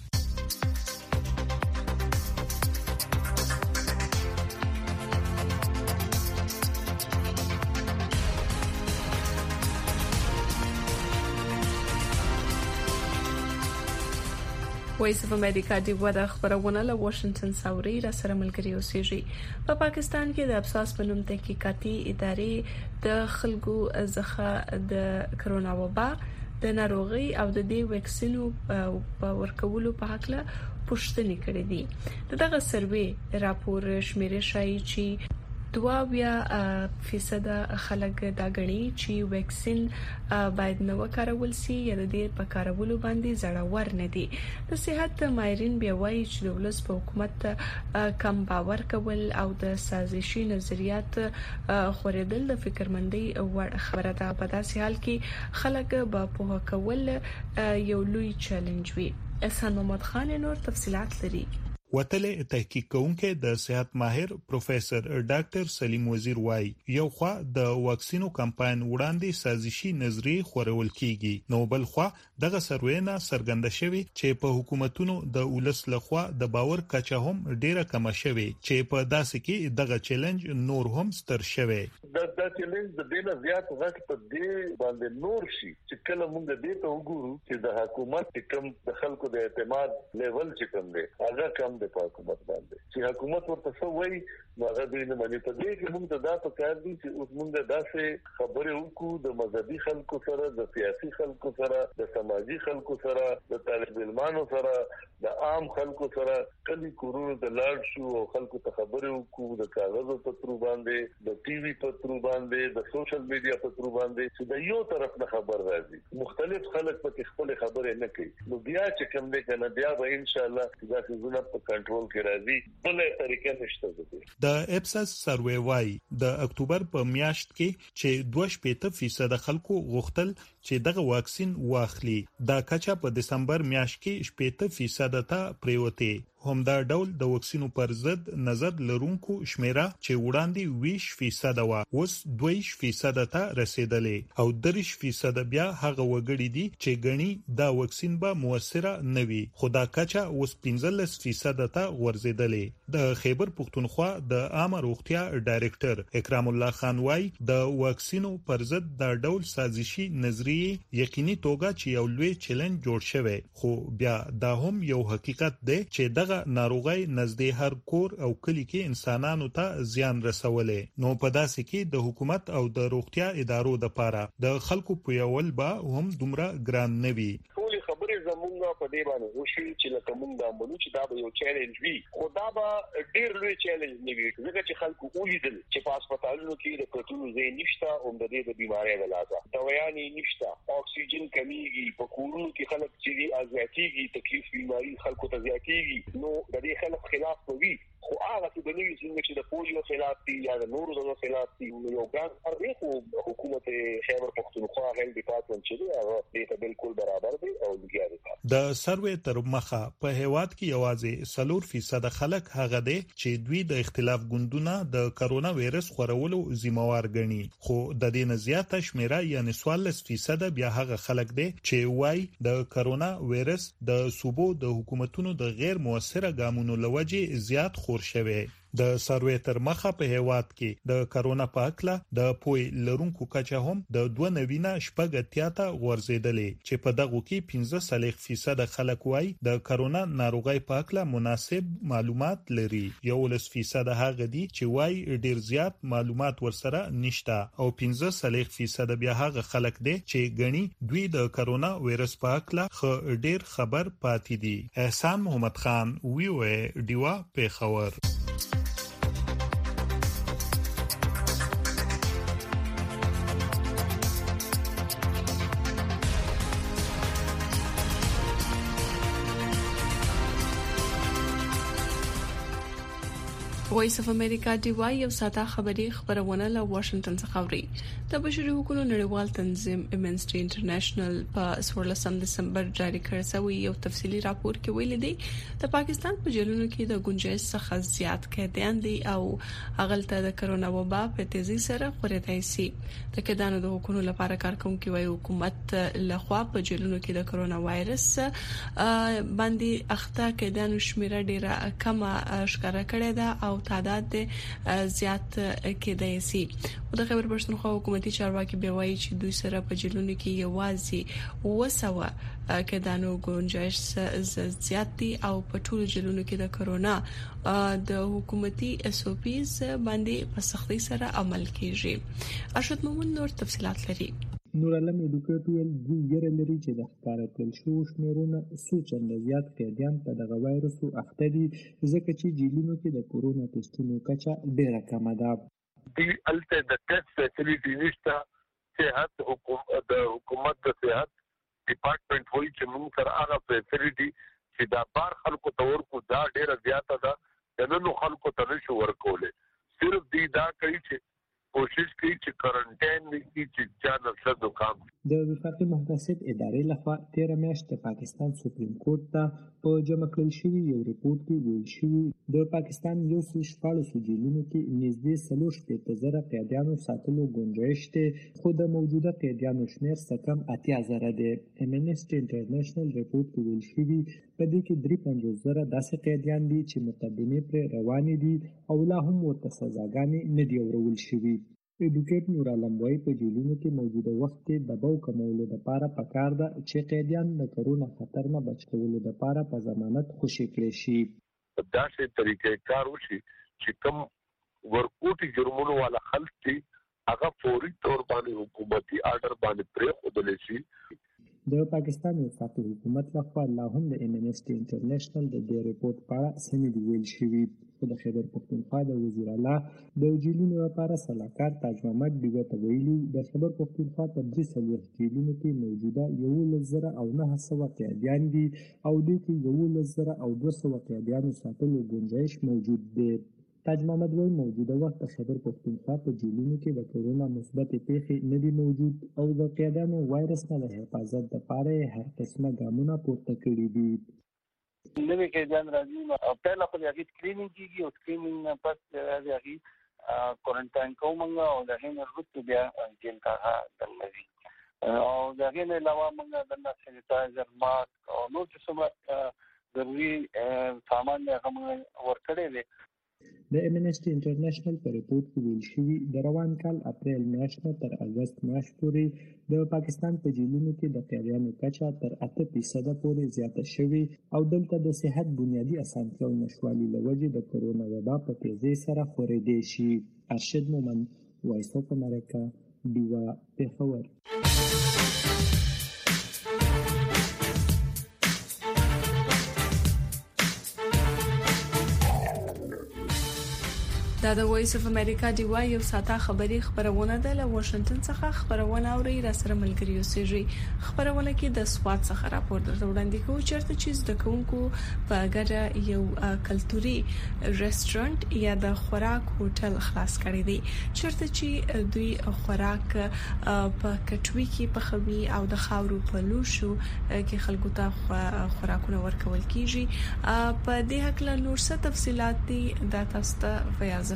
[SPEAKER 3] وایس اف امریکا دی ودا خبرونه له واشنگټن ساوري را سره ملګری اوسېږي. په پاکستان کې د افساس په نوم تحقیقاتي ادارې د خلکو ځخه د کرونا وبا د ناروغي او د دې ویکسینو په ورکولو په حق له پوښتنې کړې دي. دغه سروې راپور شمیرې شایي چې 2% خلک دا غني چې ویکسین باید نو کارول سي یا د دې په کارولو باندې زړور نه دي. د صحت ماهرین بیا وایي چې د ولس په حکومت کم باور کول او د سازشي نظریات خورېدل د فکرمندۍ وړ خبره ده. په داسې حال کې خلک به په کول یو لوی چیلنج وي. احسان محمد خان نور تفصيلات لري.
[SPEAKER 17] وتلې تحقیق کوونکې د صحت ماهر پروفیسور ډاکټر سلیم وزیر وای یو خوا د واکسینو کمپاین وړاندې سازشي نظریه خورول کیږي نو بل خوا دغه سروینا سرګند شوی چې په حکومتونو د ولس لخوا د باور کچه هم ډیره کم شوی چې په داسې کې دغه چیلنج نور هم ستر شوی.
[SPEAKER 8] دا چیلنج د دې زیات غټ په دې باندې نور شي چې کله موږ دې ته وګورو چې د حکومت کم د خلکو د اعتماد لیول چې کم دی هغه کم د حکومت باندې چې حکومت ورته سوي نو هغه دې نه مانی په دې کې موږ ته دا پکار دي چې اوس موږ داسې خبرې وکړو د مذهبي خلکو سره د سیاسي خلکو سره د سماجی خلکو سره د طالب علمانو سره د عام خلکو سره کلی کورونو د لاړ شو او خلکو ته خبرې وکړو د کاغذو په تر باندې د ټي وي په تر باندې د سوشل میډیا په تر باندې چې د یو طرف نه خبر راځي مختلف خلک په خپل خبرې نه کوي نو بیا چې کوم دې کنه بیا به ان شاء الله دا څه په کنټرول کې راځي بل طریقې نشته.
[SPEAKER 17] د اپسس سروې وای د اکتوبر په میاشت کې چې 2% خلکو غوښتل چې دغه واکسین واخلي دا کچا په دسمبر میاشت کې 80% ته پریوته. همدا ډول د واکسینو پر ضد نظر لرونکو شمیره چې وړاندې 20% وا اوس 2% ته رسیدلې او 3% بیا هغه وګړي دي چې غني دا واکسین به موثره نه وي خدا کچا اوس 15% ته ورزيدلې. د خیبر پختونخوا د عامه روغتیا ډایریکټر اکرام الله خان وای د واکسینو پر ضد د ډول سازشي نظریه یقیني توګه چې یو لوی چیلنج جوړ شوی خو بیا دا هم یو حقیقت دی چې دغه ناروغي نزدې هر کور او کلی کې انسانانو ته زیان رسولې نو په داسې کې د حکومت او د روغتیا ادارو لپاره د خلکو په یول به هم دومره ګران نه وي.
[SPEAKER 5] خبرې زمونږ په دې باندې وشي چې لکه مونږ د مونږ چې دا به یو چیلنج وي خو دا به ډیر لوی چیلنج نه وي ځکه چې خلکو ولیدل چې په هسپتالونو کې د کټونو ځای نشته او د دې د بیمارۍ علاج دوايانې نشته اکسیجن کمیږي په کورونو کې خلک چې ازیاتيږي تکلیف بیماری خلکو ته زیاتېږي نو د دې خلک خلاف کوي خو هغه چې د نوي چې د پولیو خلاف دي یا د نورو د خلاف دي یو ګان پر دې خو حکومت خیبر پختونخوا هیل ډپارټمنټ چې هغه دې ته بالکل برابر دی او
[SPEAKER 17] د سروې تر مخه په هیواد کې یوازې 4% خلک هغه دي چې دوی د اختلاف ګوندونه د کرونا وایرس خورولو ذمہوار ګڼي خو د دې نه زیاته شمیره یعنی 14% بیا هغه خلک دي چې وای د کرونا وایرس د صوبو د حکومتونو د غیر موثره ګامونو لوجه زیات خور شوی. د سروې تر مخه په هیواد کې د کرونا په اړه د پوی لرونکو کچه هم د 2.9 ته ورزيدلې چې په دغه کې 15% خلک وای د کرونا ناروغي په اړه مناسب معلومات لري. 11% هغه دي چې وای ډیر زیات معلومات ورسره نشته او 15% بیا هغه خلک دي چې غني دوی د کرونا وایرس په اړه ډیر خبر پاتې دي. احسان محمد خان وی ډیوا په خبر.
[SPEAKER 3] وایس اف امریکا دی وايي یو ساده خبرونه له واشنگټن څخه اوري. د بشري حقوقو نړیوال تنظیم امنسټي انټرنیشنل په 16 دسمبر جاری کړی یو تفصیلی راپور کې ویل دي د پاکستان په جیلونو کې د گنجائش څخه زیات قیدیان دي او اغلته د کرونا وبا په تیزی سره خورېدای شي. د قیدانو د حقوقو لپاره کارکونکو وايي حکومت لخوا په جیلونو کې د کرونا وایرس باندې اخته قیدانو شمیره ډیره کم ښکارا کړې ده او تعداد زیات کېدای شي. د خبر پښتونخوا حکومتي چارواکي به وایي چې دوی سره په جیلونو کې یوازې وسوه کېدانو گنجائش زیات دي او په ټولو جیلونو کې د کرونا د حکومتي SOPs باندې په سختۍ سره عمل کیږي. ارشد مومن نور تفصيلات لري.
[SPEAKER 18] نور علم ایډوکیټوال دوی یره لري چې د ښکارا کول شو شمیرونه سوچنده زیات قیدیان په دغه وایرس او اخته دي ځکه چې جیلونو کې د کورونا ټیسټونو کچه ډیره کمه ده.
[SPEAKER 5] دی الته د ټیسټ فیسیلیټی نشته چې د حکومت د صحت ډپارټمنټ وایي چې موږ سره هغه فیسیلیټی چې دا بار خلکو ته ورکو دا ډیره زیاته ده د نن خلکو ته نشو ورکول. صرف دی دا کوي چې کوشش کوي چې کوارنټاین وکړي چې جان افسر دوکان.
[SPEAKER 18] د وفاقي محتسب ادارې لخوا 13 میاشت د پاکستان سپریم کورټ ته په جمع کړل شوی یو ریپورت کې ویل شوی د پاکستان یو څو شپږ جیلونو کې نږدې 3.5 قیدیانو ساتلو گنجائش ته خو د موجوده قیدیانو شمیر څخه کم 80,000 دی. امنسټي انټرنیشنل ریپورت کې ویل شوی په دې کې 53,000 داسې قیدیان دي چې مقدمه پر روان دي او لا هم ورته سزاګانې نه دی ورول شوی. ایډوکیټ نور علم وايي په جیلونو کې موجوده وخت کې د دباو کمولو لپاره پکار ده چې قیدیان د کرونا خطر نه بچ کولو لپاره په ضمانت خوشی کړي شي.
[SPEAKER 5] دا شی طریقې کار وشي چې کوم ورکوټي جرمونو والا خلک دي هغه فوري تور باندې حکومتي آرډر باندې پرې خودل شي.
[SPEAKER 18] د پاکستان وفاقي حکومت لخوا لا هم د امنسټي انټرنیشنل د دې ریپورت په اړه سند ویل شوی. د خیبر پختونخوا د وزیر اعلی د جیلونو لپاره صلاحکار تاج محمد بیګه ته ویلي د خیبر پختونخوا په 3 جیلونو کې موجوده 11,900 قیدیان دي او د کې 11,200 قیدیانو ساتلو گنجائش موجود دی. تاج محمد وايي موجوده وخت د خیبر پختونخوا په جیلونو کې د کورونا مثبت پیښې نه دي موجود او د قیدانو وایرس نه د حفاظت لپاره هر قسمه ګامونه پورته کړي دي.
[SPEAKER 19] نوې قیدیان راځي او پهلا خو یې سکرینینګ کیږي او سکرینینګ نه پس راځي کوارنټاین کومنګ او د هین وروسته بیا جیل ته دننوي او د هین علاوه موږ د سینیټایزر ماسک او نور څه سم ضروري سامان هغه ورکړي دي.
[SPEAKER 18] د امنسټي انټرنیشنل په ریپورت کې ویل شوی د روان کال اپریل میاشت تر اگست میاشت پورې د پاکستان په جیلونو کې د قیدیانو کچه تر 8% پورې زیاته شوې او دلته د صحت بنیادی اسانتیاو نشوالي لوجې د کرونا وبا په تیزی سره خورېدې شي. ارشد مومن وایس اف امریکا دیوا پېښور.
[SPEAKER 3] دا د وایس اف امریکا دی وايي یو ساته خبرونه ده له واشنگټن څخه خبرونه اوري را سره ملګری اوسېږي. خبرونه کې د سواد څخه راپور درته وړاندې کوو چیرته چې د کوونکو په ګډه یو کلتوري ریسټورانټ یا د خوراک هوټل خلاص کړی دی چیرته چې دوی خوراک په کټوي کې په خوي او د خاورو په لوشو کې خلکو ته خوراکونه ورکول کیږي. په دې حق له نور څه تفصيلات دي د تاسو ته فیاض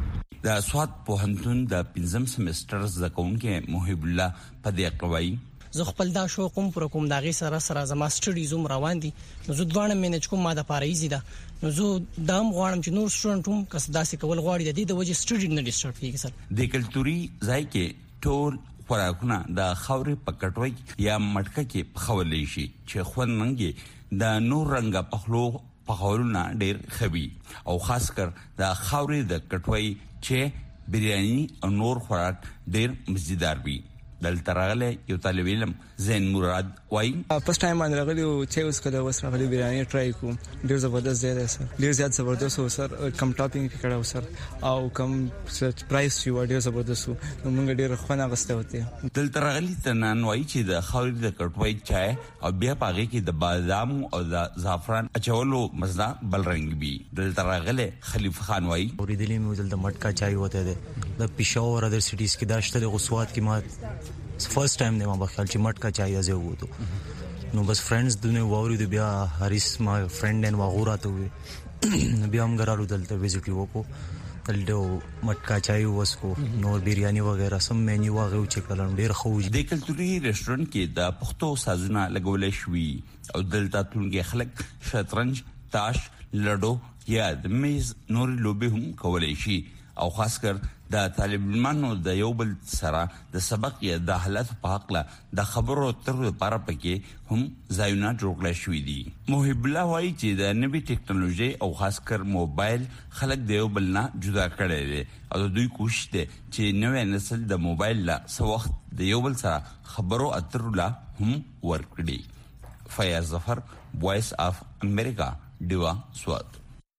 [SPEAKER 20] د سواد پوهنتون د 5م سمستر زده کوونکي محب الله په دې قوی زه خپل دا شو کوم پر کوم داغه سره زما سټډیز هم روان دي نو زه دوه مینج کوم ما د پاره ایزي ده نو زه دام غواړم چې نور سټوډنټ هم کس داسې کول غواړي د وجه سټډي نه ډیسټرب کیږي سر
[SPEAKER 21] د کلتوري ځای کې ټول خوراکونه د خاورې په کټوي یا مټکه کې پخولې شي چې خوندنګي د نور رنګ پخلو پخولونه ډیر خوي او خاص کر د خاورې د کټوي چې بریاني او نور خوراک ډیر مزیدار وي. دلته راغلی یو طالب علم زین مراد وایي
[SPEAKER 22] فرست ټایم باندې راغلی او چې اوس کله وس راغلی بریاني ټرای کوم ډیر زبردست دی سر ډیر زیات زبردست و سر کم ټاپینګ کړه سر او کم پرایس یو ډیر زبردست نو موږ ډیر خوانه غسته وته.
[SPEAKER 21] دلته راغلی تنان وایي چې د خاورې د کټوي چای او بیا پاغه کې د بادام او د زعفران اچولو مزه بل رنگ وي. دلته راغلی خلیفه خان وایي
[SPEAKER 23] اوریدلې مې دلته مټکا چای وته ده د پېښور ادر سټیز کې داشته د غسوات کې ما فرست ټایم نه ما بخیال چې مټکا چای ازه وته نو بس فرندز دونه ووري د بیا هریس ما فرند ان واغوراته وي بیا هم غرالو دلته ویزټ وکړو دلته مټکا چای وسکو نور بریاني وغیرہ سم مینیو واغو چې کلم ډیر خوږ
[SPEAKER 21] د کلتوري ریسټورانټ کې د پښتو سازونه لګولې شوې او دلته تونګي خلک شطرنج تاش لډو یا د میز نور لوبه هم کولای شي او خاص کر د طالب علمانو د یو بل سره د سبق یا د حالت په حق له د خبرو تر لپاره پکې هم ځایونه جوړ شوي دي. محب الله وایي چې د نوې ټیکنالوژي او خاص کر موبایل خلک د یو بل نه جدا کړي دي او دوی کوشش دي چې نوې نسل د موبایل لا څو وخت د یو بل سره خبرو اترو لا هم ورکړي. فیاض ظفر وایس اف امریکا دیوا سواد.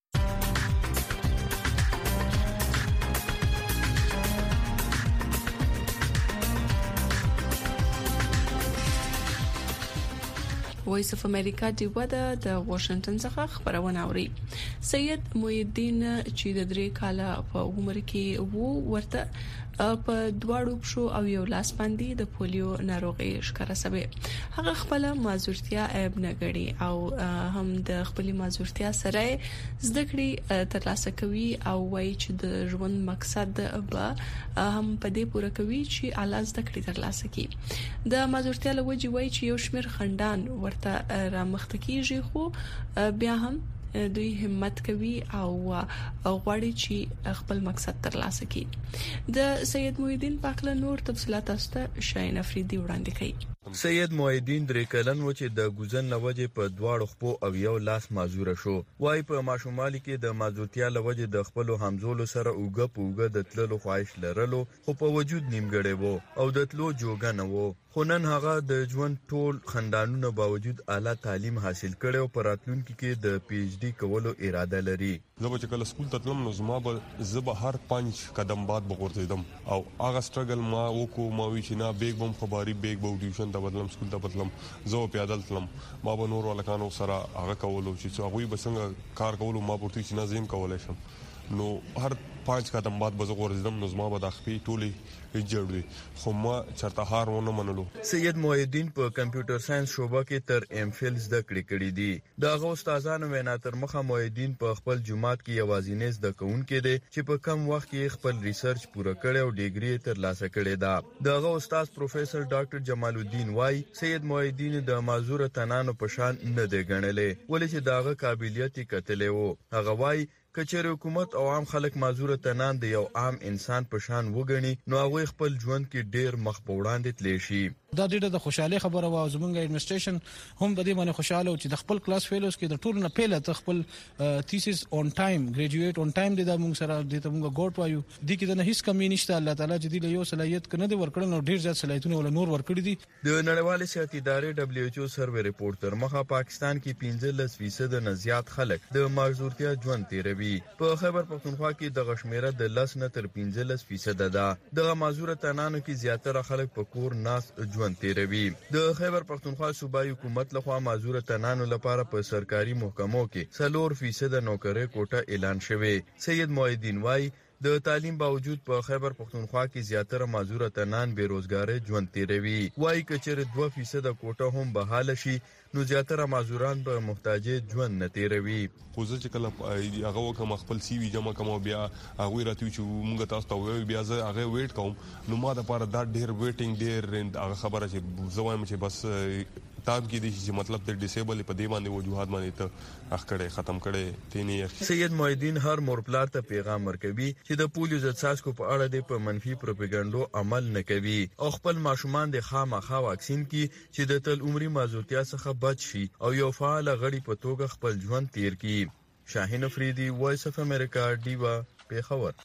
[SPEAKER 3] وایس اف امریکا دی ودا د واشنگټن څخه خبرونه اوري. سید محی الدین چې د 3 کاله په عمر کې وو ورته په دواړو شو او یو لاس باندې د پولیو ناروغي ښکارا سوي. هغه خپل معذورتیا عیب نه ګڼي او هم د خپل معذورتیا سره زده کړې ترلاسه کوي او وایي چې د ژوند مقصد به هم په دې پوره کوي چې اعلی زده کړې ترلاسه کړي. د معذورتیا لوجي وایي چې یو شمیر خندان ورته را مخته کیږي خو بیا هم دوی همت کوي او غواړي چې خپل مقصد ترلاسه کړي. د سید محی الدین پاکله نور تفصيلات استه شاین افریدي وړاندې کړي.
[SPEAKER 24] سید محی الدین 3 کلن و چې د ګوزن لوجه په دواړو خپو او یو لاس معذور شو. وای په ماشومالي کې د معذورتیا لوجه د خپل همزولو سره اوګه د تللو خواهش لرلو خو په وجود نیمګړی وو او د تلو جوګه نه وو. خو نن هغه د ژوند ټول خندانونو باوجود اعلی تعلیم حاصل کړي او په راتلونکي کې د پی ایچ ډي کولو اراده لري.
[SPEAKER 25] زه به کله سکول ته تلم نو زما به زه هر 5 قدم بعد بغورځیدم او هغه سټرګل ما وکړو ما وی چې نه بیگ بم خبري بیگ بم ټیوشن ته بدلم سکول ته بدلم زه پیادل تلم ما به نور ولکانو سره هغه کولو چې هغه به څنګه کار کولو ما پورته چې نه زم کولای شم نو هر 5 قدم بعد به غورځیدم نو زما به د خپې ټولي جوړوي خو ما چرته هار ونه منلو.
[SPEAKER 24] سید محی الدین په کمپیوټر ساينس شوبه کې تر ام فل زده کړې دي. د هغه استادانو وینا تر مخه محی الدین په خپل جماعت کې یوازینې زده کوونکې دي چې په کم وخت کې خپل ریسرچ پوره کړي او ډیګري ترلاسه کړي ده. د هغه استاد پروفیسور ډاکټر جمال الدین وای سید محی الدین د معذور تنانو په شان نه دی ګڼلې ولې چې داغه قابلیت کتلې وو. هغه وای کچېر حکومت او عام خلک معذور تنان د یو عام انسان په شان وګڼي نو هغه خپل ژوند کې ډیر مخ په وړاندې تللی شي.
[SPEAKER 26] دا ډیره د خوشاله خبره و زمونږ ایڈمنسټریشن هم د دې باندې خوشاله او چې د خپل کلاس فیلوز کې د ټول نه پیله ته خپل تھیسس اون ټایم ګریجویټ اون ټایم د موږ سره د موږ ګورټ وایو د کې د هیڅ کمی نشته. الله تعالی چې د یو صلاحیت کنه دی ورکړل نو ډیر زیات صلاحیتونه ول نور ورکړي دي.
[SPEAKER 24] د نړیوال صحت ادارې دبليو ایچ او سروې ریپورت تر مخه پاکستان کې 15% نه زیات خلک د معذورتیا ژوند تیروي. په خیبر پختونخوا کې د غشمیره د 10 نه تر 15% ده. د معذور تنانو کې زیاتره خلک په کور ناس ژوند تیروي. د خیبر پختونخوا صوبایي حکومت لخوا معذور تنانو لپاره په سرکاري محکمو کې 4% نوکری کوټه اعلان شوه. سید محی الدین وای د تعلیم باوجود په خیبر پختونخوا کې زیاتره معذور اتنان بیروزګاری ژوند تیروي. وایي کچره 2% کوټه هم بحال شي نو زیاتره معذوران په محتاجه ژوند نه تیروي.
[SPEAKER 25] خو زه چې کله هغه وکم خپل سی وی جمع کوم بیا هغه راته چې موږ تاسو ته وایو بیا زه هغه ویټ کوم نو ما د پاره دا ډیر ویټینګ ډیر هغه خبره چې زوایم چې بس تاب کې دي چې مطلب د ډیسیبل په دی باندې وجوهات باندې ته اخکړې ختم کړي تینې.
[SPEAKER 24] سید محدین هر مورپلار ته پیغام ورکوي چې د پولیو ضد څاڅکو په اړه د په منفي پروپاګاندا عمل نه کوي او خپل ماشومان د خامخا واکسین کی چې د تل عمري معذورتیا څخه بچ شي او یو فعال غړي په توګه خپل ژوند تیر کړي. شاهین افریدي، وایس اف امریکا، ډیوا، پیښور.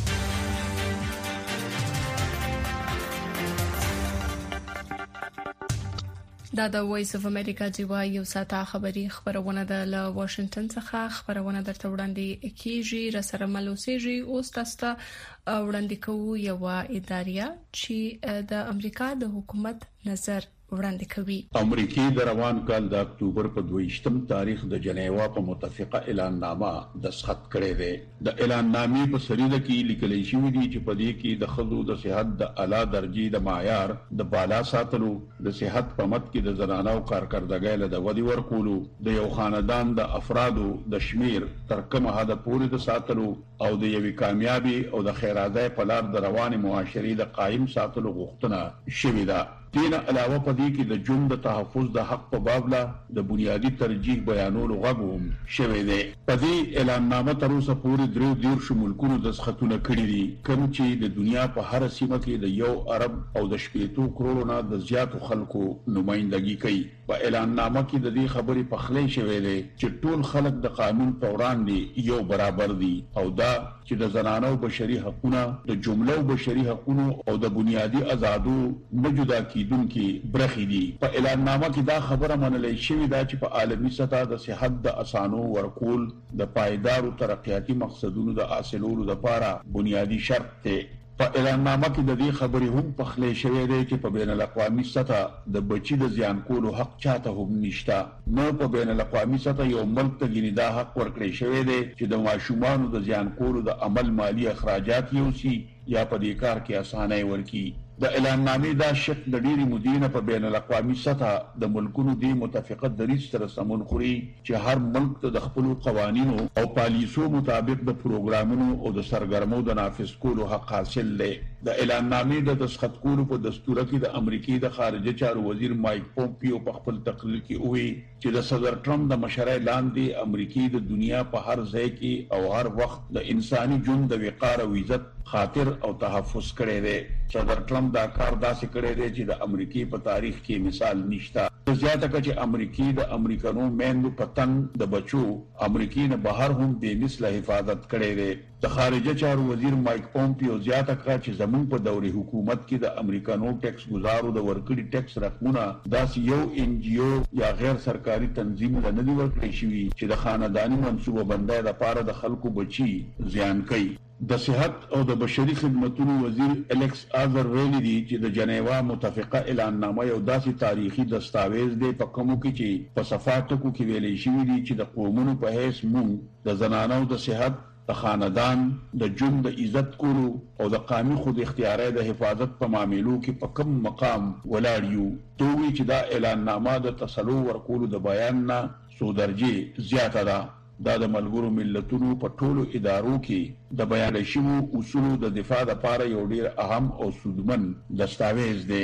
[SPEAKER 3] دا د وایس اف امریکا جیوا یو ساته خبری خبرونه ده له واشنگټن څخه خبرونه درته وړاندې کیږي. را سره ملوسیږي اوس تاسو ته وړاندې کوو یو اداریه چې د امریکا د حکومت نظر وړاندې کوي.
[SPEAKER 1] امریکای د روان کال د اکتوبر په 22م تاریخ د جنیوا په متفقه اعلان نامه دستخط کړی دی. د اعلان نامې په سریده کې لیکل شوی دی چې په دې کې د خلکو د صحت د اعلی درجه د معیار د بالا ساتلو، د صحت په مت کې د زنانو کارکردګۍ له ودی ورکولو، د یو خاندان د افرادو د شمیر تر کومه حد پورې د ساتلو او د یوې کامیابی او د خیراتۍ په لار د رواني معاشري د قائم ساتلو غوښتنه شوې ده. دین علاوه په دې کې د ژوند د تحفظ د حق په باب لا د بنیادی ترجیح بیانولو غوښم شوې ده. په دې اعلان نامه تر اوسه پورې 3 ملکونو دستخطونه کړي دي، کوم چې د دنیا په هر سیمه کې د یو عرب او د 80 کروڑ نه د زیاتو خلکو نمائندګي کوي. په اعلان نامه کې د دې خبرې پخلی شوې ده چې ټول خلک د قانون په وړاندې یو برابر دي او دا چې د زنانو بشري حقوقونه، د جملو بشري حقوقونه او د بنیادی آزادو نه جدا کیدونکي برخې دي. په اعلان نامه کې دا خبره منل شوې ده چې په عالمي سطح د صحت د اسانو ورکول د پایدارو ترقیاتي مقصدونو د حاصلولو لپاره بنیادی شرط دی. په اعلان نامه کې د دې خبرې هم پخلی شوې ده چې په بین الاقوامي سطح د بچي د زیان کولو حق چاته هم نشته. نو په بین الاقوامي سطح یو ملک ته ګینه دا حق ورکړی شوی دی چې د ماشومانو د زیان کولو د عمل مالی اخراجات یوسي یا په دې کار کې اسانه ورکي. د اعلان نامې دا شق د ډیری مدینه په بین الاقوامي سطح د ملکونو دی متفقه دریځ سره سمون خوري چې هر ملک ته د خپل قوانینو او پالیسو مطابق د پروګرامونو او د سرګرمو د نافذ کولو حق حاصل دی. د اعلان نامې د دستخط کولو په دستور کې د امریکای د خارجه چارو وزیر مایک پومپیو په خپل تقریر کې وایي چې د صدر ټرمپ د مشرۍ لاندې امریکای د دنیا په هر ځای کې او هر وخت د انساني ژوند د وقار او عزت خاطر او تحفظ کړی دی. صدر ټرمپ دا کار داسې کړی دی چې د امریکای په تاریخ کې مثال نشته. زیاته کړه چې امریکای د امریکانو میندو پتن د بچو امریکای نه بهر هم د مثله حفاظت کړی دی. د خارجه چارو وزیر مایک پومپیو زیاته کړه چې زموږ په دوري حکومت کې د امریکانو ټیکس گزارو د ورکړي ټیکس رقمونه داسې یو ان جی او یا غیر سرکاري تنظیم نه دی ورکړی شوی چې د خاندانی منصوبه بندۍ لپاره د خلکو بچي زیان کوي. د صحت او د بشري خدماتو وزیر الیکس آزر ویلي دی چې د جنیوا متفقه اعلان نامه یو داسې تاریخي دستاویز دی په کومو کې چې په صفاتو کې ویلي شوی دی چې د قومونو په هیڅ مونږ د زنانو د صحت، د خاندان د ژوند د عزت کولو او د قانوني خود اختیاري د حفاظت په معاملو کې په کوم مقام ولاړ یو. دوی چې دا اعلان نامه د تسلو ورکولو د بیان نه څو درجه زیاته ده. دا د ملګرو ملتونو په ټولو ادارو کې د بیان شویو اصولو د دفاع لپاره یو ډیر اهم او سودمن دستاویز دی.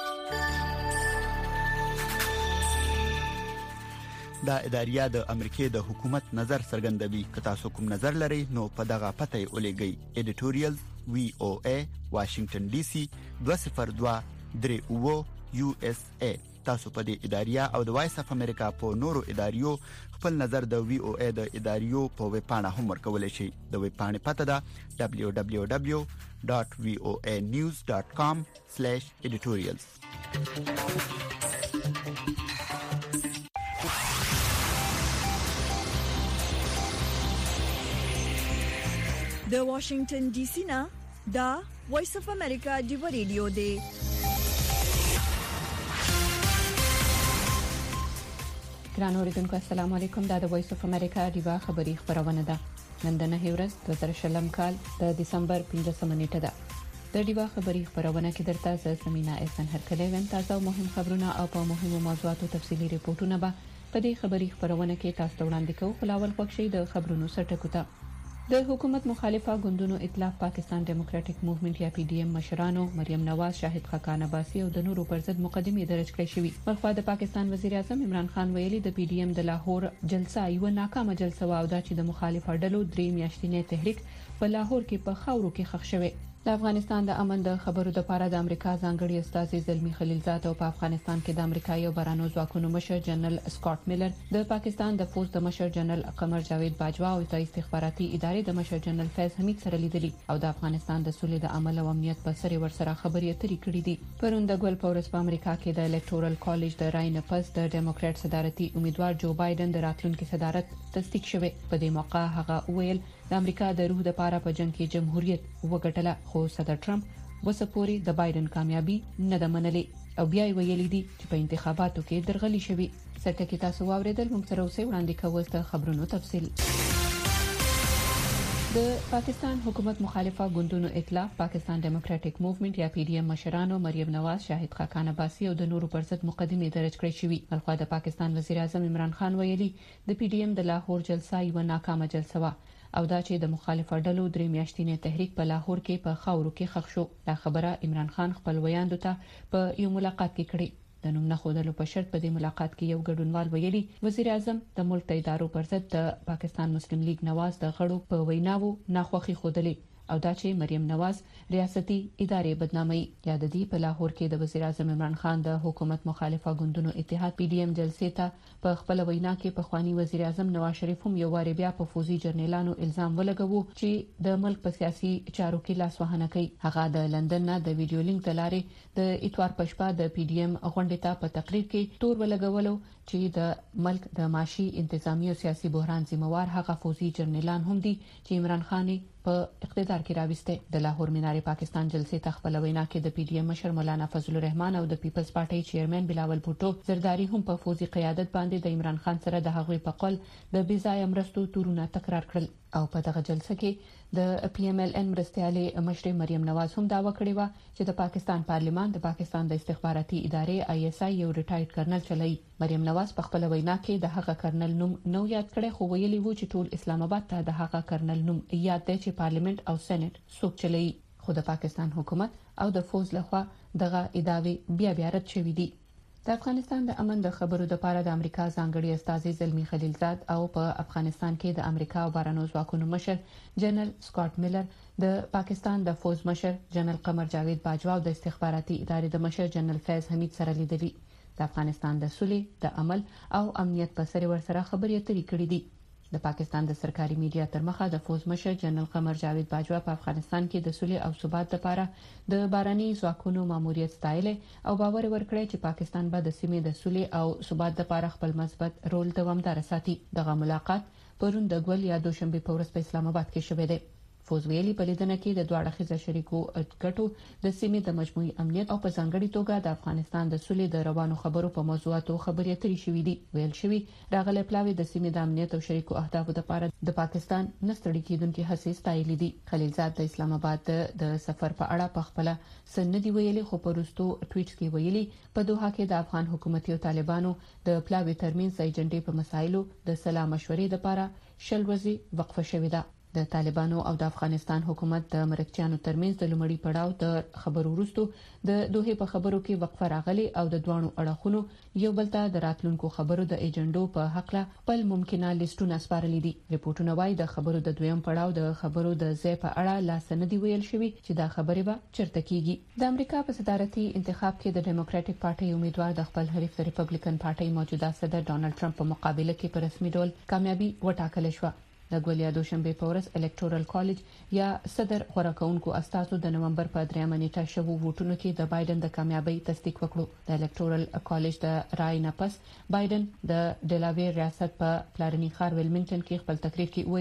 [SPEAKER 4] دا اداریه د امریکای د حکومت نظر څرګندوي. که تاسو کوم نظر لرئ نو په دغه پته ولېږئ. ایډیټوریال VOA واشنگټن ډي سي 202 یو اس ا. تاسو په دې اداریه او د وایس اف امریکا په نورو اداریو خپل نظر د VOA د اداریو په ویب پاڼه هم ورکولای شئ. د ویب پاڼې پته ده www.voanews.com/editorials.
[SPEAKER 6] د واشنگټن ډي سي نه دا وایس اف امریکا دی ریډیو دی.
[SPEAKER 2] ګران اوریدونکو السلام علیکم. دا د وایس اف امریکا دیوا خبری خبرونه ده. نن د 9 ورځ 2020 کال د دسمبر 15 نیټه ده. د ډیوا خبري خبرونه کې درته ز سمینا احسان هرکلی ویم. تازه او مهم خبرونه او په مهمو موضوعاتو تفصیلي ریپورتونه به په دې خبري خبرونه کې تاسو ته وړاندې کوو. خلاول پکښې د خبرونو سرټکو ته د حکومت مخالفه ګوندونو ائتلاف پاکستان ډیموکراټک موومېنټ یا پی ډی ایم مشرانو مریم نواز، شاهد خاقان عباسی او د نورو پر ضد مقدمې درج کړې شوې. بلخوا د پاکستان وزیر اعظم عمران خان ویلي د پی ډی ایم د لاهور جلسه یو ناکامه جلسه و او دا چې د مخالف ډلو درې میاشتنې تحریک په لاهور کې په خاورو کې ښخ شوی. د افغانستان د امن د خبرو د پاره د امریکا ځانګړي استاذ زلمی خلیلزاد او په افغانستان کې د امریکایي او بهرانو ځواکونو مشر جنرال سکاٹ میلر، د پاکستان د فوج د مشر جنرال قمر جاوید باجوا او د استخباراتي ادارې د مشر جنرال فیض حمید سره لیدلي او د افغانستان د سولې د عمل او امنیت په سر ورسره خبرې اترې کړې دي. پرون د ګل پورس په امریکا کې د الکټورل کالج د رای نه پس د ډیموکرات صدارتي امیدوار جو بایدن د راتلونکي صدارت تصدیق شوی. په دې موقع هغه ویل د امریکا د روح د پاره په جنگ کې جمهوریت وګټله، خو صدر ټرمپ وسپوري د بایدن کامیابی نه د منلې او بیا ویلي دي چې په انتخاباتو کې درغلي شوی. سرټکی تاسو واوریدل. موږ سره اوسې وړاندې کوو د خبرونو تفصیل. د پاکستان حکومت مخالفه ګوندونو ائتلاف پاکستان ډیموکراټک موومېنټ یا پی ډی ایم مشرانو مریم نواز، شاهد خاقان عباسی او د نورو پر ضد مقدمې درج کړې شوې. بلخوا د پاکستان وزیر اعظم عمران خان ویلي د پی ډی ایم د لاهور جلسه یو ناکامه جلسه و او دا چې د مخالف ډلو درې میاشتنې تحریک په لاهور کې په خاورو کې ښخ شو. دا خبره عمران خان خپل ویاندو ته په یو ملاقات کې کړې. د نوم نه خودلو په شرط په دې ملاقات کې یو ګډونوال ویلي وزیر اعظم د ملک د ادارو پر ضد د پاکستان مسلم لیگ نواز د غړو په ویناوو ناخوخي خودلې او دا چې مریم نواز ریاستي ادارې بدنامي. یا د دې په لاهور کې د وزیر اعظم عمران خان د حکومت مخالفه ګوندونو اتحاد پی ډی ایم جلسې ته په خپل وینا کې په خواني وزیر اعظم نواز شریف هم یو واری بیا په فوزي جرنیلانو الزام ولګوو چې د ملک په سیاسي چارو کې لاس وهنه کوي. هغه د لندن نه د ویډیو لینک تلارې د اتوار پښپا د پی ډی ایم غونډې ته په تقریر کې تور ولګولو چې د ملک د معاشي انتظامی او سیاسي بحران ذمہوار هغه فوزي جرنیلان هم دي چې عمران خان په اقتدار کې راوسته. د لاهور میناري پاکستان جلسې ته خپل وینا کې د پی ډی ایم مشر مولانا فضل الرحمن او د پیپلز پارټي چیرمن بلاول بوټو زرداری هم په فوزي قیادت باندې د عمران خان سره د هغوی په قول د بې ځای مرستو تورونه تکرار کړل. او په دغه جلسه کې د پی ایم ال ان مرستيالي مشر مریم نواز هم داوا کړې و چې د پاکستان پارلیمان د پاکستان د استخباراتي ادارې آی اس آی یو ریټایرډ کرنل چلای. مریم نواز په خپل وینا کې د هغه کرنل نوم نو یاد کړي، خو ویلي وو چې ټول اسلام آباد ته د هغه کرنل نوم یاد دی چې پارلیمنت او سېنات څوک چلای. خو د پاکستان حکومت او د فوج لخوا دغه ادعاوې بیا رد شوې دي. د افغانستان د امن د خبرو د پاره د امریکا ځانګړي استاذ زلمی خلیلزاد او په افغانستان کې د امریکا او بهرانو ځواکونو مشر جنرال سکاٹ میلر، د پاکستان د فوج مشر جنرال قمر جاوید باجوا او د استخباراتي ادارې د مشر جنرال فیض حمید سره لیدلي. د افغانستان د سولې، د عمل او امنیت په سر ورسره خبرې اترې کړې دي. د پاکستان د سرکاري میډیا تر مخه د فوج مشر جنرال قمر جاوید باجوا په افغانستان کې د سولې او ثبات لپاره د باراني ځواکونو ماموریت ستایل او باور ورکړی چې پاکستان به د سیمې د سولې او ثبات لپاره خپل مثبت رول دوامدار ساتي. دغه ملاقات پرون د ګول یا دوشنبه په ورځ په اسلام آباد کې شوه دی. فوز ویلي په لیدنه کې د دواړه خزه شریکو ګټو د سیمې د مجموعي امنیت او په ځانګړي توګه د افغانستان د سولې د روانو خبرو په موضوعاتو خبرې اترې شوې دي. ویل شوی راغله پلاوی د سیمې د امنیت او شریکو اهدافو لپاره د پاکستان نستړي کېدونکو هڅې ستایلې دي. خلیلزاد د اسلام آباد د سفر په اړه په خپل سند دی ویلي، خو په وروستو ټویټ کې ویلي په دوحه کې د افغان حکومت او طالبانو د پلاوی ترمنځ ایجنډې په مسایلو د سلا مشورې لپاره شل ورځې وقفه شوې ده. د طالبانو او د افغانستان حکومت د مرکچیانو ترمنځ د لومړي پړاو د خبرو وروسته د دوه په خبرو کې وقفه راغلي او د دوانو اړخونو یو بل ته د راتلونکو خبرو د ایجنډو په حق له خپل ممکنه لیستونه سپارلي دي. ریپورتونه وايي د خبرو د دویم پړاو د خبرو د ځای په اړه لا سندي ویل شوی چې دا خبره به چرته کیږي. د امریکا په صدارتي انتخاب کې د ډیموکراټک پارټي امیدوار د خپل حریف د ریپبلیکن پارټي موجوده صدر ډونالد ټرمپ په مقابله کې په رسمي ډول کامیابی وټاکل شو. د ګولیا دوشنبه په ورځ الکټورل کالج یا صدر خورکونکو استازو د نومبر په 3 نیټه شوو ووټونو کې د بایدن د کامیابی تصدیق وکړو. د الکټورل کالج د رای نه پس بایدن د ډلاویر ریاست په پلارنی ښار ویلمنګټن کې خپل تقریر کې ویل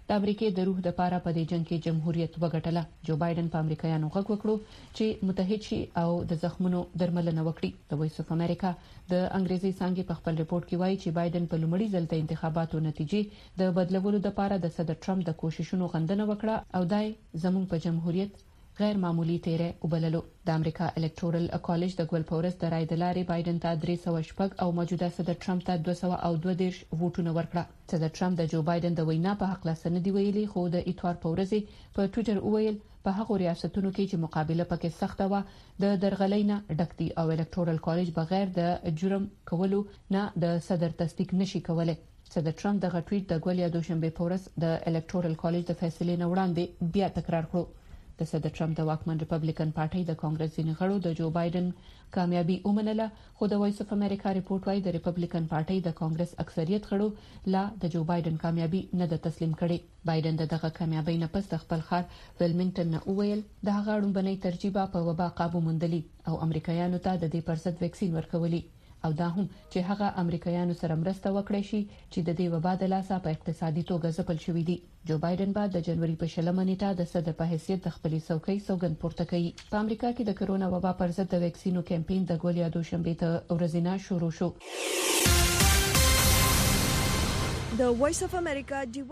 [SPEAKER 2] د امریکای د روح د پاره په دې جنگ کې جمهوریت وګټله. جو بایدن په امریکایانو غږ وکړو چې متحد شي او د زخمونو درملنه وکړي. د وایس اف امریکا د انګریزي څنګه په خپل ریپورت کې وایي چې بایدن په لومړي ځل د انتخاباتو نتیجې د بدلولو لپاره د صدر ټرمپ د کوششونو غندنه وکړه او دای زموږ په جمهوریت غیر معمولی تیره وبللو. د امریکا الکټورل کالج د ګول پورس د رای د لارې بایدن ته 300 او موجوده صدر ټرمپ ته 222 ووټونه ورکړه. صدر ټرمپ د جو بایدن د وینا په حق لاسنه دی ویلي، خو د اتوار پورز په ټوئیټر وویل په هغه ریاستونو کې چې مقابله پکې سخته و د درغلینا ډکټي او الکټورل کالج بغیر د جرم کولو نه د صدر تصدیق نشي کولای. صدر ټرمپ د غټویټ د ګول یا دوشنبه پورس د الکټورل کالج د فیصلې نه وړاندې بیا تکرار کړو. د صدر ټرمپ د واکمن ریپبلیکن پارټي د کانګرس ځینې غړو د جو بایدن کامیابی ومنله، خو د وایس اف امریکا ریپورت وايي د ریپبلیکن پارټي د کانګرس اکثریت غړو لا د جو بایدن کامیابی نه د تسلیم کړي. بایدن دغه کامیابی نه پس د خپل ښار ویلمنګټن نه وویل د هغه اړوندنۍ ترجیبه په وبا قابو موندلی او امریکایانو ته د دې پرضد ویکسین ورکولي او دا هم چې هغه امریکایانو سره مرسته وکړي شي چې د دې وبا د لاسه په اقتصادي توګه ځپل شوې دي. جو بایدن بعد د جنوري په 20 نیټه د صدر په حیثیت د خپلې څوکۍ سوګند پورته کړي. په امریکا کې د کرونا وبا پر ضد د ویکسینو کمپاین د ګول یا دوشنبه ته ورځینه شروع شو.
[SPEAKER 6] د وایس اف امریکا